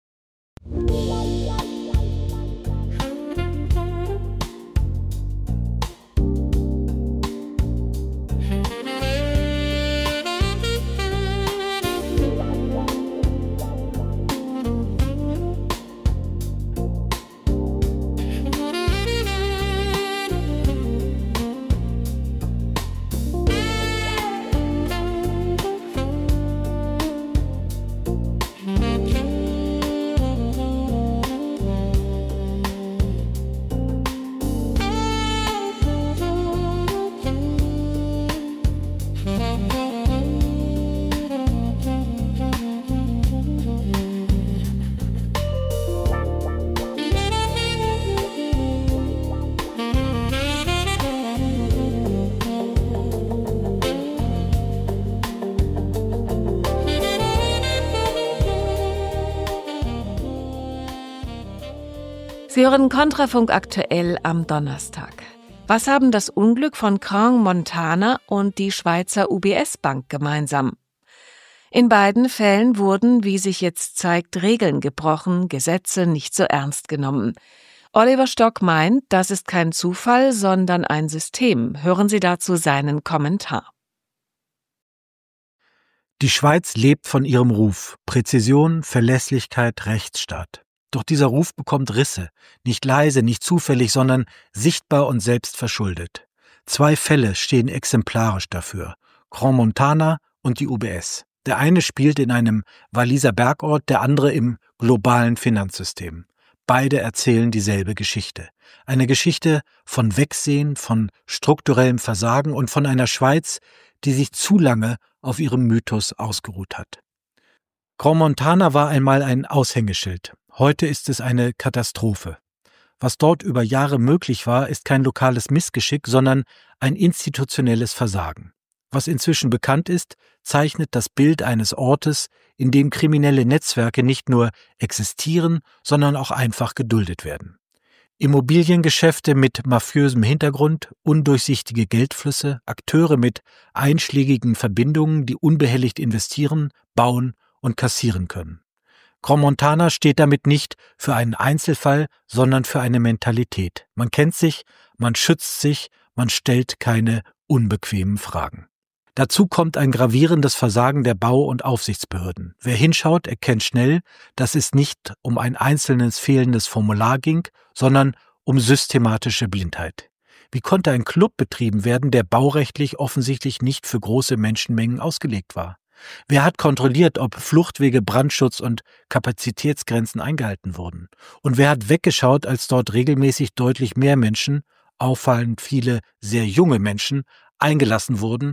Sie hören Kontrafunk aktuell am Donnerstag. Was haben das Unglück von Crans-Montana und die Schweizer UBS-Bank gemeinsam? In beiden Fällen wurden, wie sich jetzt zeigt, Regeln gebrochen, Gesetze nicht so ernst genommen. Oliver Stock meint, das ist kein Zufall, sondern ein System. Hören Sie dazu seinen Kommentar. Die Schweiz lebt von ihrem Ruf: Präzision, Verlässlichkeit, Rechtsstaat. Doch dieser Ruf bekommt Risse, nicht leise, nicht zufällig, sondern sichtbar und selbstverschuldet. 2 Fälle stehen exemplarisch dafür: Crans-Montana und die UBS. Der eine spielt in einem Walliser Bergort, der andere im globalen Finanzsystem. Beide erzählen dieselbe Geschichte. Eine Geschichte von Wegsehen, von strukturellem Versagen und von einer Schweiz, die sich zu lange auf ihrem Mythos ausgeruht hat. Crans-Montana war einmal ein Aushängeschild. Heute ist es eine Katastrophe. Was dort über Jahre möglich war, ist kein lokales Missgeschick, sondern ein institutionelles Versagen. Was inzwischen bekannt ist, zeichnet das Bild eines Ortes, in dem kriminelle Netzwerke nicht nur existieren, sondern auch einfach geduldet werden. Immobiliengeschäfte mit mafiösem Hintergrund, undurchsichtige Geldflüsse, Akteure mit einschlägigen Verbindungen, die unbehelligt investieren, bauen und kassieren können. Crans-Montana steht damit nicht für einen Einzelfall, sondern für eine Mentalität. Man kennt sich, man schützt sich, man stellt keine unbequemen Fragen. Dazu kommt ein gravierendes Versagen der Bau- und Aufsichtsbehörden. Wer hinschaut, erkennt schnell, dass es nicht um ein einzelnes fehlendes Formular ging, sondern um systematische Blindheit. Wie konnte ein Club betrieben werden, der baurechtlich offensichtlich nicht für große Menschenmengen ausgelegt war? Wer hat kontrolliert, ob Fluchtwege, Brandschutz und Kapazitätsgrenzen eingehalten wurden? Und wer hat weggeschaut, als dort regelmäßig deutlich mehr Menschen, auffallend viele sehr junge Menschen, eingelassen wurden,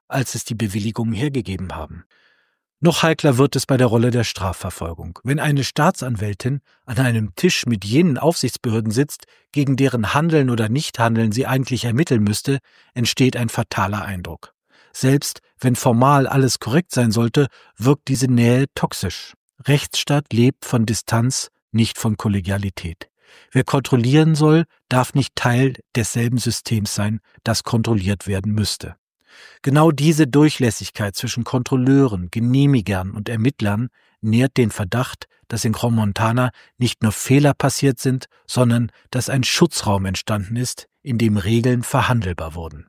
als es die Bewilligungen hergegeben haben. Noch heikler wird es bei der Rolle der Strafverfolgung. Wenn eine Staatsanwältin an einem Tisch mit jenen Aufsichtsbehörden sitzt, gegen deren Handeln oder Nichthandeln sie eigentlich ermitteln müsste, entsteht ein fataler Eindruck. Selbst wenn formal alles korrekt sein sollte, wirkt diese Nähe toxisch. Rechtsstaat lebt von Distanz, nicht von Kollegialität. Wer kontrollieren soll, darf nicht Teil desselben Systems sein, das kontrolliert werden müsste. Genau diese Durchlässigkeit zwischen Kontrolleuren, Genehmigern und Ermittlern nährt den Verdacht, dass in Crans-Montana nicht nur Fehler passiert sind, sondern dass ein Schutzraum entstanden ist, in dem Regeln verhandelbar wurden.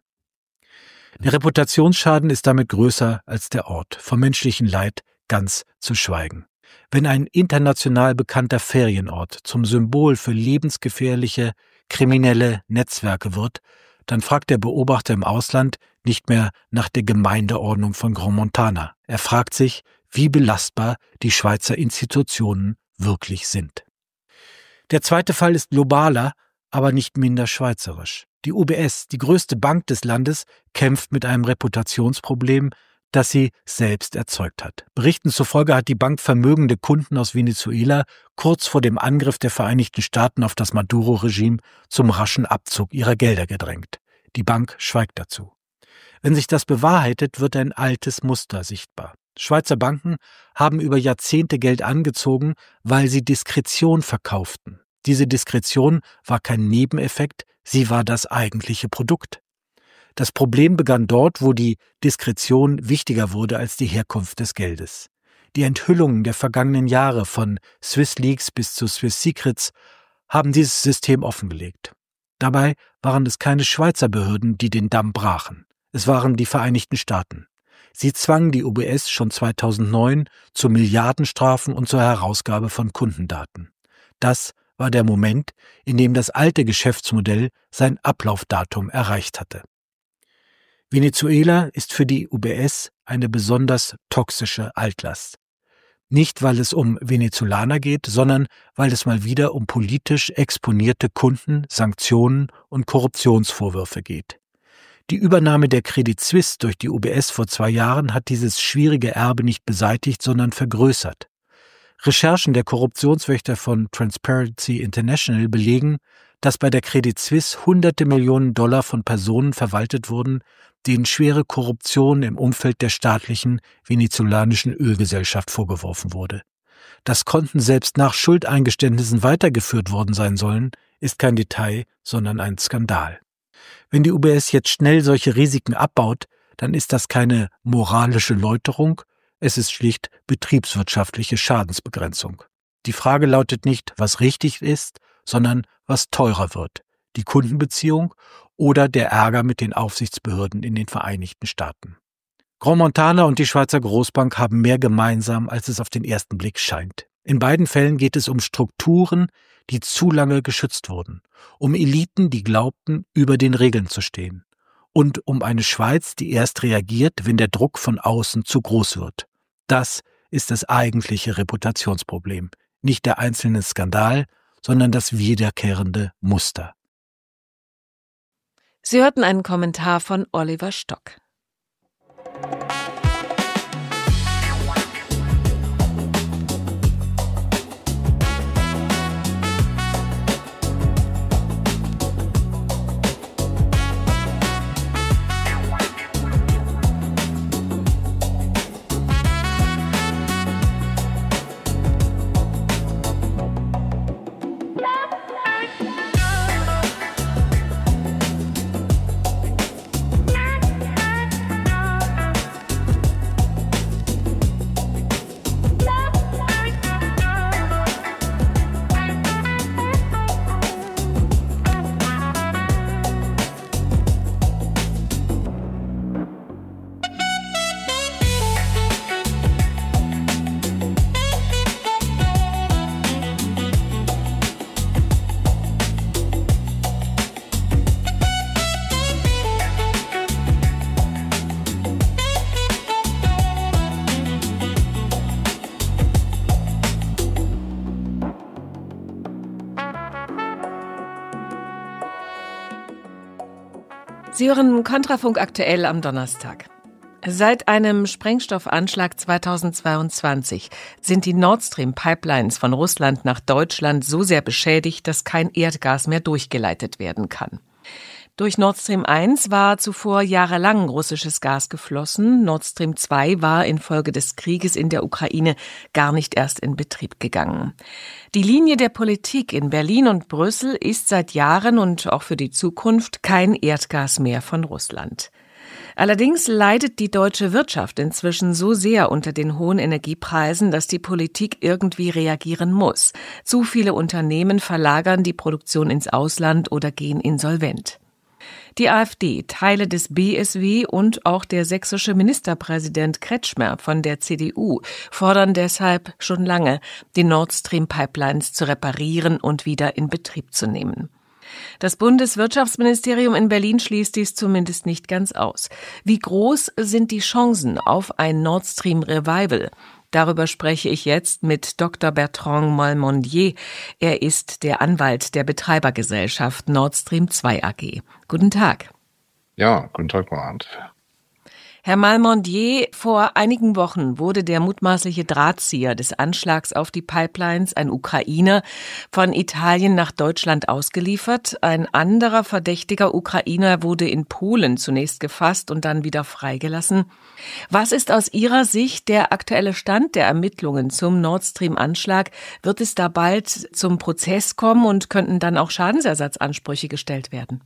Der Reputationsschaden ist damit größer als der Ort, vom menschlichen Leid ganz zu schweigen. Wenn ein international bekannter Ferienort zum Symbol für lebensgefährliche kriminelle Netzwerke wird, dann fragt der Beobachter im Ausland nicht mehr nach der Gemeindeordnung von Crans-Montana. Er fragt sich, wie belastbar die Schweizer Institutionen wirklich sind. Der zweite Fall ist globaler, aber nicht minder schweizerisch. Die UBS, die größte Bank des Landes, kämpft mit einem Reputationsproblem, das sie selbst erzeugt hat. Berichten zufolge hat die Bank vermögende Kunden aus Venezuela kurz vor dem Angriff der Vereinigten Staaten auf das Maduro-Regime zum raschen Abzug ihrer Gelder gedrängt. Die Bank schweigt dazu. Wenn sich das bewahrheitet, wird ein altes Muster sichtbar. Schweizer Banken haben über Jahrzehnte Geld angezogen, weil sie Diskretion verkauften. Diese Diskretion war kein Nebeneffekt, sie war das eigentliche Produkt. Das Problem begann dort, wo die Diskretion wichtiger wurde als die Herkunft des Geldes. Die Enthüllungen der vergangenen Jahre von Swiss Leaks bis zu Swiss Secrets haben dieses System offengelegt. Dabei waren es keine Schweizer Behörden, die den Damm brachen. Es waren die Vereinigten Staaten. Sie zwangen die UBS schon 2009 zu Milliardenstrafen und zur Herausgabe von Kundendaten. Das war der Moment, in dem das alte Geschäftsmodell sein Ablaufdatum erreicht hatte. Venezuela ist für die UBS eine besonders toxische Altlast. Nicht, weil es um Venezolaner geht, sondern weil es mal wieder um politisch exponierte Kunden, Sanktionen und Korruptionsvorwürfe geht. Die Übernahme der Credit Suisse durch die UBS vor 2 Jahren hat dieses schwierige Erbe nicht beseitigt, sondern vergrößert. Recherchen der Korruptionswächter von Transparency International belegen, dass bei der Credit Suisse hunderte Millionen Dollar von Personen verwaltet wurden, denen schwere Korruption im Umfeld der staatlichen venezolanischen Ölgesellschaft vorgeworfen wurde. Dass Konten selbst nach Schuldeingeständnissen weitergeführt worden sein sollen, ist kein Detail, sondern ein Skandal. Wenn die UBS jetzt schnell solche Risiken abbaut, dann ist das keine moralische Läuterung, es ist schlicht betriebswirtschaftliche Schadensbegrenzung. Die Frage lautet nicht, was richtig ist, sondern was teurer wird, die Kundenbeziehung oder der Ärger mit den Aufsichtsbehörden in den Vereinigten Staaten. Crans-Montana und die Schweizer Großbank haben mehr gemeinsam, als es auf den ersten Blick scheint. In beiden Fällen geht es um Strukturen, die zu lange geschützt wurden, um Eliten, die glaubten, über den Regeln zu stehen, und um eine Schweiz, die erst reagiert, wenn der Druck von außen zu groß wird. Das ist das eigentliche Reputationsproblem, nicht der einzelne Skandal, sondern das wiederkehrende Muster. Sie hörten einen Kommentar von Oliver Stock. Sie hören Kontrafunk aktuell am Donnerstag. Seit einem Sprengstoffanschlag 2022 sind die Nord Stream Pipelines von Russland nach Deutschland so sehr beschädigt, dass kein Erdgas mehr durchgeleitet werden kann. Durch Nord Stream 1 war zuvor jahrelang russisches Gas geflossen. Nord Stream 2 war infolge des Krieges in der Ukraine gar nicht erst in Betrieb gegangen. Die Linie der Politik in Berlin und Brüssel ist seit Jahren und auch für die Zukunft kein Erdgas mehr von Russland. Allerdings leidet die deutsche Wirtschaft inzwischen so sehr unter den hohen Energiepreisen, dass die Politik irgendwie reagieren muss. Zu viele Unternehmen verlagern die Produktion ins Ausland oder gehen insolvent. Die AfD, Teile des BSW und auch der sächsische Ministerpräsident Kretschmer von der CDU fordern deshalb schon lange, die Nord Stream Pipelines zu reparieren und wieder in Betrieb zu nehmen. Das Bundeswirtschaftsministerium in Berlin schließt dies zumindest nicht ganz aus. Wie groß sind die Chancen auf ein Nord Stream Revival? Darüber spreche ich jetzt mit Dr. Bertrand Malmondier. Er ist der Anwalt der Betreibergesellschaft Nord Stream 2 AG. Guten Tag. Ja, guten Tag, Frau Arndt. Herr Malmondier, vor einigen Wochen wurde der mutmaßliche Drahtzieher des Anschlags auf die Pipelines, ein Ukrainer, von Italien nach Deutschland ausgeliefert. Ein anderer verdächtiger Ukrainer wurde in Polen zunächst gefasst und dann wieder freigelassen. Was ist aus Ihrer Sicht der aktuelle Stand der Ermittlungen zum Nord Stream-Anschlag? Wird es da bald zum Prozess kommen und könnten dann auch Schadensersatzansprüche gestellt werden?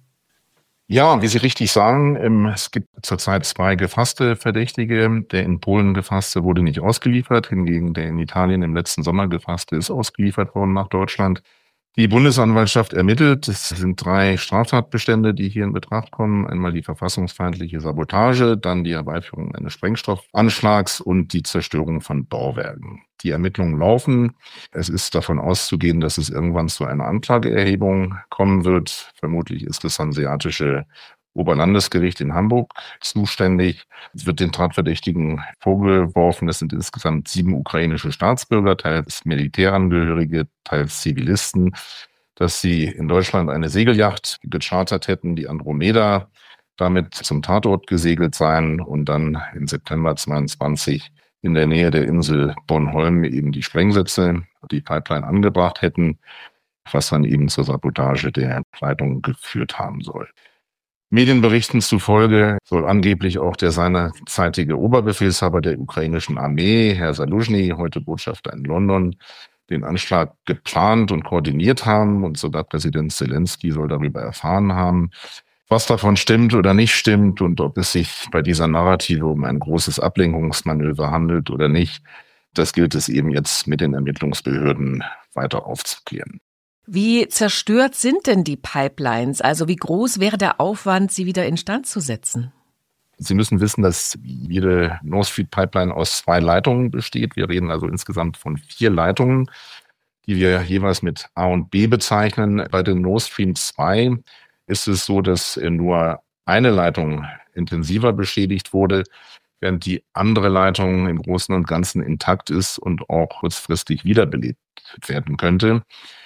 Ja, wie Sie richtig sagen, es gibt zurzeit 2 gefasste Verdächtige. Der in Polen gefasste wurde nicht ausgeliefert, hingegen der in Italien im letzten Sommer gefasste ist ausgeliefert worden nach Deutschland. Die Bundesanwaltschaft ermittelt, es sind 3 Straftatbestände, die hier in Betracht kommen. Einmal die verfassungsfeindliche Sabotage, dann die Herbeiführung eines Sprengstoffanschlags und die Zerstörung von Bauwerken. Die Ermittlungen laufen. Es ist davon auszugehen, dass es irgendwann zu einer Anklageerhebung kommen wird. Vermutlich ist das Hanseatische Oberlandesgericht in Hamburg zuständig. Es wird den Tatverdächtigen vorgeworfen, es sind insgesamt 7 ukrainische Staatsbürger, teils Militärangehörige, teils Zivilisten, dass sie in Deutschland eine Segelyacht gechartert hätten, die Andromeda, damit zum Tatort gesegelt seien und dann im September 22 in der Nähe der Insel Bornholm eben die Sprengsätze, die Pipeline angebracht hätten, was dann eben zur Sabotage der Leitung geführt haben soll. Medienberichten zufolge soll angeblich auch der seinerzeitige Oberbefehlshaber der ukrainischen Armee, Herr Saluzhny, heute Botschafter in London, den Anschlag geplant und koordiniert haben und sogar Präsident Zelensky soll darüber erfahren haben. Was davon stimmt oder nicht stimmt und ob es sich bei dieser Narrative um ein großes Ablenkungsmanöver handelt oder nicht, das gilt es eben jetzt mit den Ermittlungsbehörden weiter aufzuklären. Wie zerstört sind denn die Pipelines? Also wie groß wäre der Aufwand, sie wieder instand zu setzen? Sie müssen wissen, dass jede Nord Stream Pipeline aus 2 Leitungen besteht. Wir reden also insgesamt von 4 Leitungen, die wir jeweils mit A und B bezeichnen. Bei den Nord Stream 2 ist es so, dass nur eine Leitung intensiver beschädigt wurde, während die andere Leitung im Großen und Ganzen intakt ist und auch kurzfristig wiederbelebt werden könnte.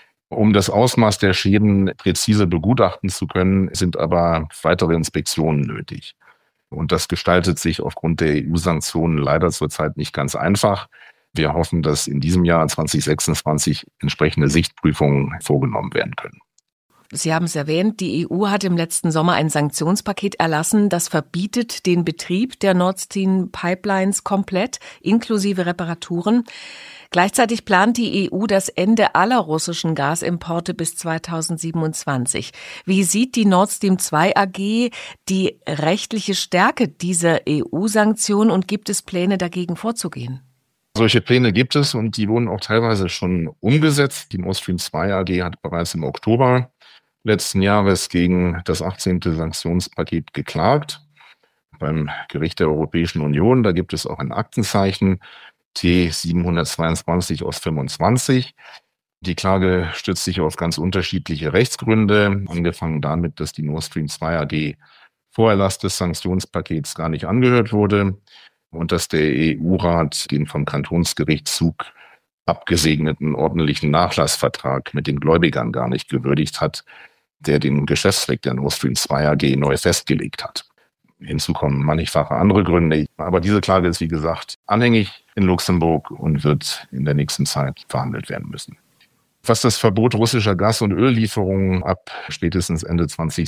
Um das Ausmaß der Schäden präzise begutachten zu können, sind aber weitere Inspektionen nötig. Und das gestaltet sich aufgrund der EU-Sanktionen leider zurzeit nicht ganz einfach. Wir hoffen, dass in diesem Jahr 2026 entsprechende Sichtprüfungen vorgenommen werden können. Sie haben es erwähnt, die EU hat im letzten Sommer ein Sanktionspaket erlassen, das verbietet den Betrieb der Nord Stream Pipelines komplett, inklusive Reparaturen. Gleichzeitig plant die EU das Ende aller russischen Gasimporte bis 2027. Wie sieht die Nord Stream 2 AG die rechtliche Stärke dieser EU-Sanktionen und gibt es Pläne, dagegen vorzugehen? Solche Pläne gibt es und die wurden auch teilweise schon umgesetzt. Die Nord Stream 2 AG hat bereits im Oktober letzten Jahres gegen das 18. Sanktionspaket geklagt beim Gericht der Europäischen Union. Da gibt es auch ein Aktenzeichen T722 aus 25. Die Klage stützt sich auf ganz unterschiedliche Rechtsgründe, angefangen damit, dass die Nord Stream 2 AG vor Erlass des Sanktionspakets gar nicht angehört wurde und dass der EU-Rat den vom Kantonsgericht Zug abgesegneten ordentlichen Nachlassvertrag mit den Gläubigern gar nicht gewürdigt hat, der den Geschäftszweck der Nord Stream 2 AG neu festgelegt hat. Hinzu kommen mannigfache andere Gründe. Aber diese Klage ist, wie gesagt, anhängig in Luxemburg und wird in der nächsten Zeit verhandelt werden müssen. Was das Verbot russischer Gas- und Öllieferungen ab spätestens Ende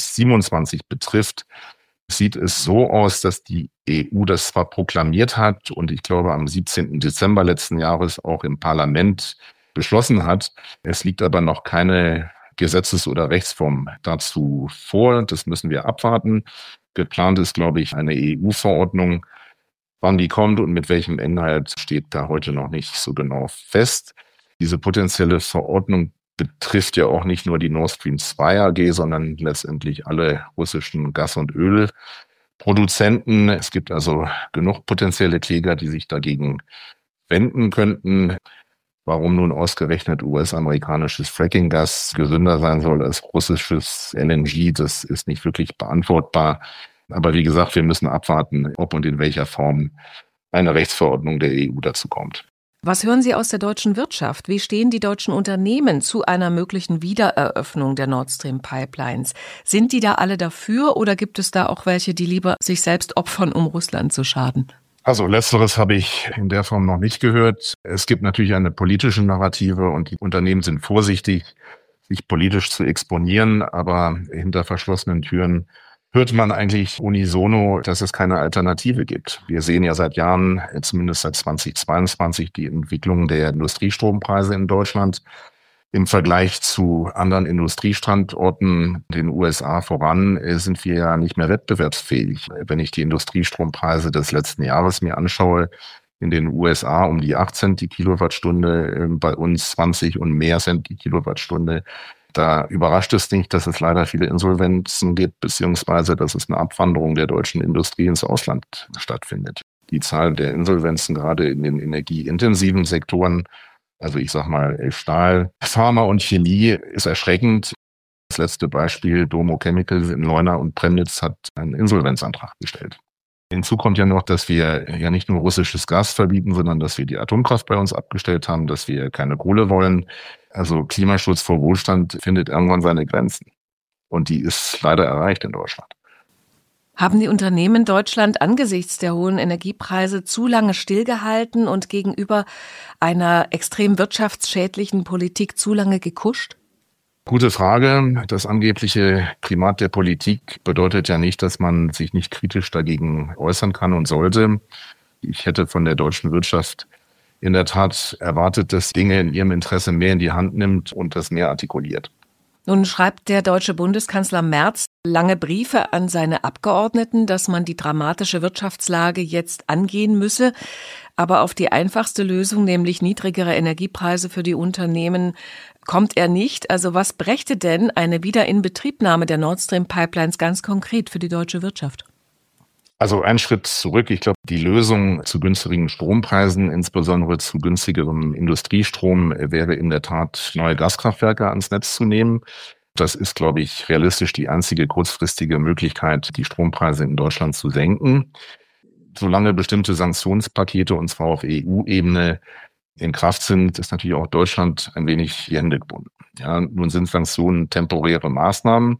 2027 betrifft, sieht es so aus, dass die EU das zwar proklamiert hat und ich glaube am 17. Dezember letzten Jahres auch im Parlament beschlossen hat. Es liegt aber noch keine Gesetzes- oder Rechtsform dazu vor. Das müssen wir abwarten. Geplant ist, glaube ich, eine EU-Verordnung. Wann die kommt und mit welchem Inhalt steht da heute noch nicht so genau fest. Diese potenzielle Verordnung betrifft ja auch nicht nur die Nord Stream 2 AG, sondern letztendlich alle russischen Gas- und Ölproduzenten. Es gibt also genug potenzielle Kläger, die sich dagegen wenden könnten. Warum nun ausgerechnet US-amerikanisches Fracking-Gas gesünder sein soll als russisches LNG, das ist nicht wirklich beantwortbar. Aber wie gesagt, wir müssen abwarten, ob und in welcher Form eine Rechtsverordnung der EU dazu kommt. Was hören Sie aus der deutschen Wirtschaft? Wie stehen die deutschen Unternehmen zu einer möglichen Wiedereröffnung der Nord Stream Pipelines? Sind die da alle dafür oder gibt es da auch welche, die lieber sich selbst opfern, um Russland zu schaden? Also letzteres habe ich in der Form noch nicht gehört. Es gibt natürlich eine politische Narrative und die Unternehmen sind vorsichtig, sich politisch zu exponieren, aber hinter verschlossenen Türen hört man eigentlich unisono, dass es keine Alternative gibt. Wir sehen ja seit Jahren, zumindest seit 2022, die Entwicklung der Industriestrompreise in Deutschland. Im Vergleich zu anderen Industriestandorten, den USA voran, sind wir ja nicht mehr wettbewerbsfähig. Wenn ich die Industriestrompreise des letzten Jahres mir anschaue, in den USA um die 8 Cent die Kilowattstunde, bei uns 20 und mehr Cent die Kilowattstunde. Da überrascht es nicht, dass es leider viele Insolvenzen gibt, beziehungsweise dass es eine Abwanderung der deutschen Industrie ins Ausland stattfindet. Die Zahl der Insolvenzen gerade in den energieintensiven Sektoren, also ich sag mal Stahl, Pharma und Chemie, ist erschreckend. Das letzte Beispiel, Domo Chemicals in Leuna und Premnitz hat einen Insolvenzantrag gestellt. Hinzu kommt ja noch, dass wir ja nicht nur russisches Gas verbieten, sondern dass wir die Atomkraft bei uns abgestellt haben, dass wir keine Kohle wollen. Also Klimaschutz vor Wohlstand findet irgendwann seine Grenzen. Und die ist leider erreicht in Deutschland. Haben die Unternehmen Deutschland angesichts der hohen Energiepreise zu lange stillgehalten und gegenüber einer extrem wirtschaftsschädlichen Politik zu lange gekuscht? Gute Frage. Das angebliche Primat der Politik bedeutet ja nicht, dass man sich nicht kritisch dagegen äußern kann und sollte. Ich hätte von der deutschen Wirtschaft in der Tat erwartet, dass Dinge in ihrem Interesse mehr in die Hand nimmt und das mehr artikuliert. Nun schreibt der deutsche Bundeskanzler Merz lange Briefe an seine Abgeordneten, dass man die dramatische Wirtschaftslage jetzt angehen müsse. Aber auf die einfachste Lösung, nämlich niedrigere Energiepreise für die Unternehmen, kommt er nicht. Also was brächte denn eine Wiederinbetriebnahme der Nord Stream Pipelines ganz konkret für die deutsche Wirtschaft? Also ein Schritt zurück. Ich glaube, die Lösung zu günstigen Strompreisen, insbesondere zu günstigerem Industriestrom, wäre in der Tat, neue Gaskraftwerke ans Netz zu nehmen. Das ist, glaube ich, realistisch die einzige kurzfristige Möglichkeit, die Strompreise in Deutschland zu senken. Solange bestimmte Sanktionspakete, und zwar auf EU-Ebene, in Kraft sind, ist natürlich auch Deutschland ein wenig die Hände gebunden. Ja, nun sind Sanktionen temporäre Maßnahmen,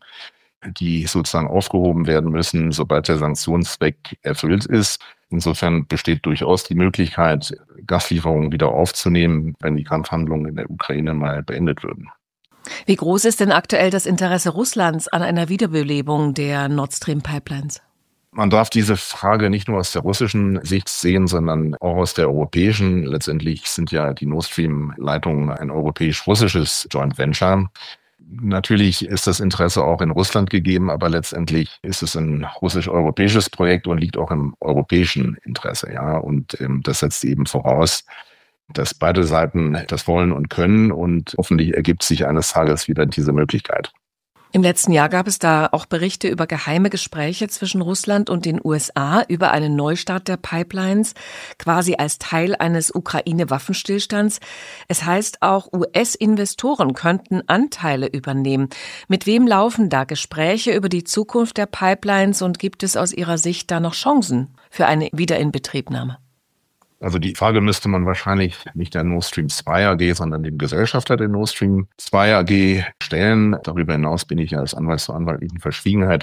die sozusagen aufgehoben werden müssen, sobald der Sanktionszweck erfüllt ist. Insofern besteht durchaus die Möglichkeit, Gaslieferungen wieder aufzunehmen, wenn die Kampfhandlungen in der Ukraine mal beendet würden. Wie groß ist denn aktuell das Interesse Russlands an einer Wiederbelebung der Nord Stream Pipelines? Man darf diese Frage nicht nur aus der russischen Sicht sehen, sondern auch aus der europäischen. Letztendlich sind ja die Nord Stream-Leitungen ein europäisch-russisches Joint Venture. Natürlich ist das Interesse auch in Russland gegeben, aber letztendlich ist es ein russisch-europäisches Projekt und liegt auch im europäischen Interesse. Ja, und das setzt eben voraus, dass beide Seiten das wollen und können, und hoffentlich ergibt sich eines Tages wieder diese Möglichkeit. Im letzten Jahr gab es da auch Berichte über geheime Gespräche zwischen Russland und den USA über einen Neustart der Pipelines, quasi als Teil eines Ukraine-Waffenstillstands. Es heißt auch, US-Investoren könnten Anteile übernehmen. Mit wem laufen da Gespräche über die Zukunft der Pipelines und gibt es aus Ihrer Sicht da noch Chancen für eine Wiederinbetriebnahme? Also die Frage müsste man wahrscheinlich nicht der Nord Stream 2 AG, sondern dem Gesellschafter der Nord Stream 2 AG stellen. Darüber hinaus bin ich ja als Anwalt zur anwaltlichen Verschwiegenheit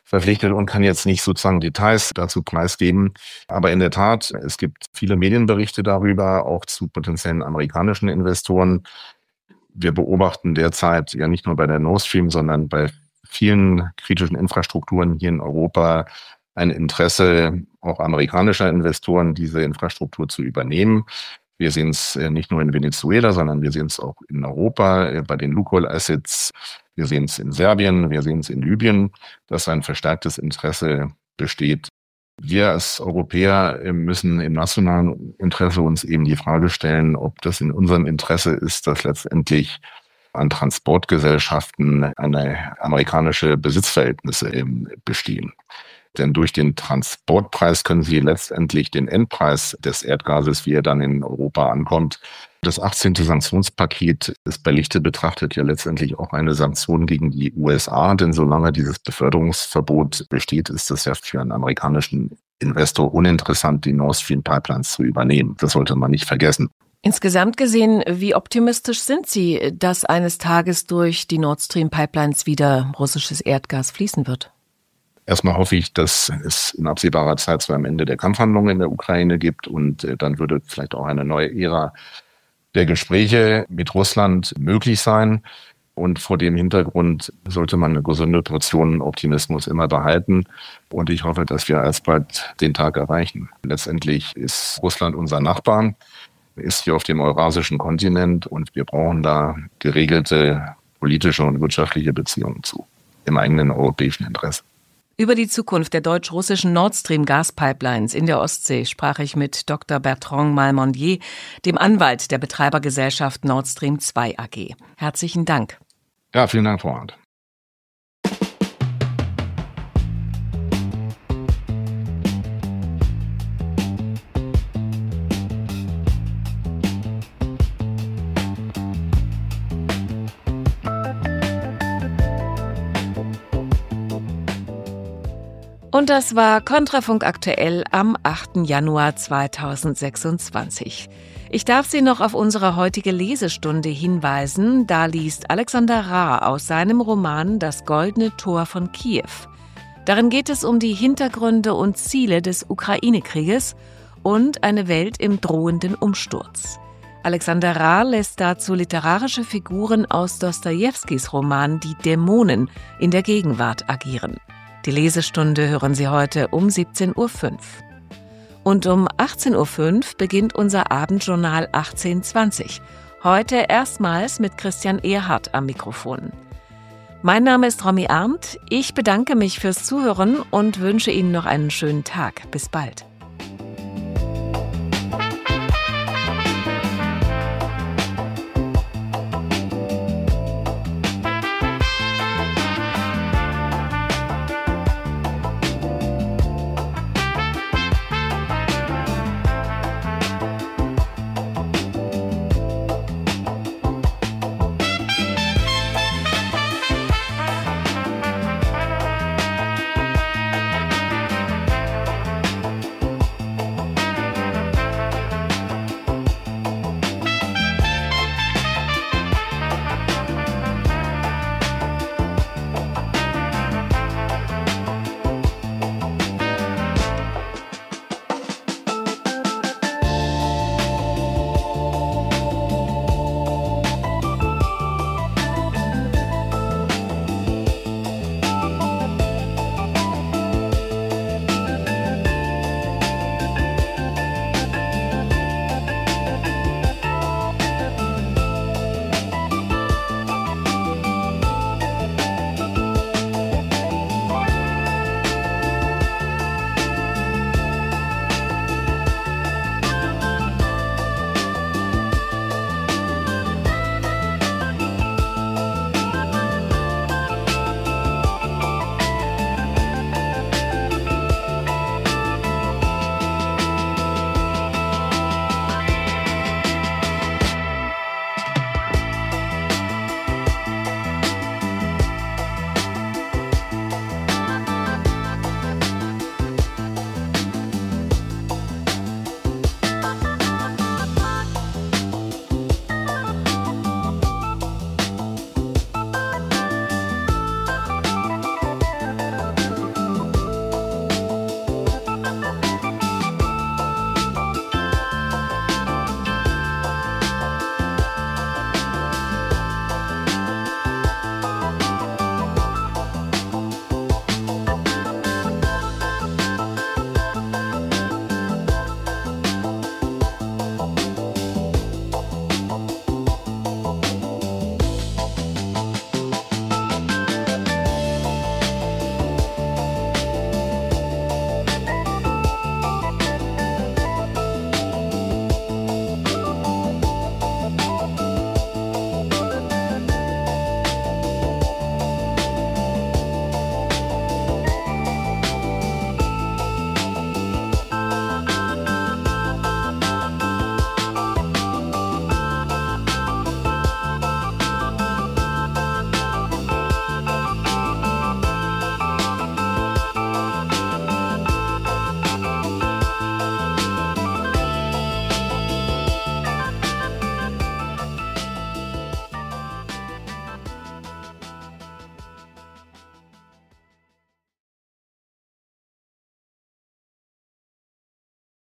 verpflichtet und kann jetzt nicht sozusagen Details dazu preisgeben. Aber in der Tat, es gibt viele Medienberichte darüber, auch zu potenziellen amerikanischen Investoren. Wir beobachten derzeit ja nicht nur bei der Nord Stream, sondern bei vielen kritischen Infrastrukturen hier in Europa ein Interesse auch amerikanischer Investoren, diese Infrastruktur zu übernehmen. Wir sehen es nicht nur in Venezuela, sondern wir sehen es auch in Europa bei den Lukoil-Assets. Wir sehen es in Serbien, wir sehen es in Libyen, dass ein verstärktes Interesse besteht. Wir als Europäer müssen im nationalen Interesse uns eben die Frage stellen, ob das in unserem Interesse ist, dass letztendlich an Transportgesellschaften eine amerikanische Besitzverhältnisse bestehen. Denn durch den Transportpreis können Sie letztendlich den Endpreis des Erdgases, wie er dann in Europa ankommt. Das 18. Sanktionspaket ist bei Lichte betrachtet ja letztendlich auch eine Sanktion gegen die USA, denn solange dieses Beförderungsverbot besteht, ist es ja für einen amerikanischen Investor uninteressant, die Nord Stream Pipelines zu übernehmen. Das sollte man nicht vergessen. Insgesamt gesehen, wie optimistisch sind Sie, dass eines Tages durch die Nord Stream Pipelines wieder russisches Erdgas fließen wird? Erstmal hoffe ich, dass es in absehbarer Zeit zu einem Ende der Kampfhandlungen in der Ukraine gibt und dann würde vielleicht auch eine neue Ära der Gespräche mit Russland möglich sein. Und vor dem Hintergrund sollte man eine gesunde Portion Optimismus immer behalten. Und ich hoffe, dass wir alsbald den Tag erreichen. Letztendlich ist Russland unser Nachbar, ist hier auf dem eurasischen Kontinent und wir brauchen da geregelte politische und wirtschaftliche Beziehungen zu, im eigenen europäischen Interesse. Über die Zukunft der deutsch-russischen Nord Stream Gaspipelines in der Ostsee sprach ich mit Dr. Bertrand Malmondier, dem Anwalt der Betreibergesellschaft Nord Stream 2 AG. Herzlichen Dank. Ja, vielen Dank, Frau Arndt. Und das war Kontrafunk aktuell am 8. Januar 2026. Ich darf Sie noch auf unsere heutige Lesestunde hinweisen. Da liest Alexander Rahr aus seinem Roman Das Goldene Tor von Kiew. Darin geht es um die Hintergründe und Ziele des Ukraine-Krieges und eine Welt im drohenden Umsturz. Alexander Rahr lässt dazu literarische Figuren aus Dostojewskis Roman Die Dämonen in der Gegenwart agieren. Die Lesestunde hören Sie heute um 17.05 Uhr. Und um 18.05 Uhr beginnt unser Abendjournal 1820. Heute erstmals mit Christian Erhardt am Mikrofon. Mein Name ist Romy Arndt. Ich bedanke mich fürs Zuhören und wünsche Ihnen noch einen schönen Tag. Bis bald.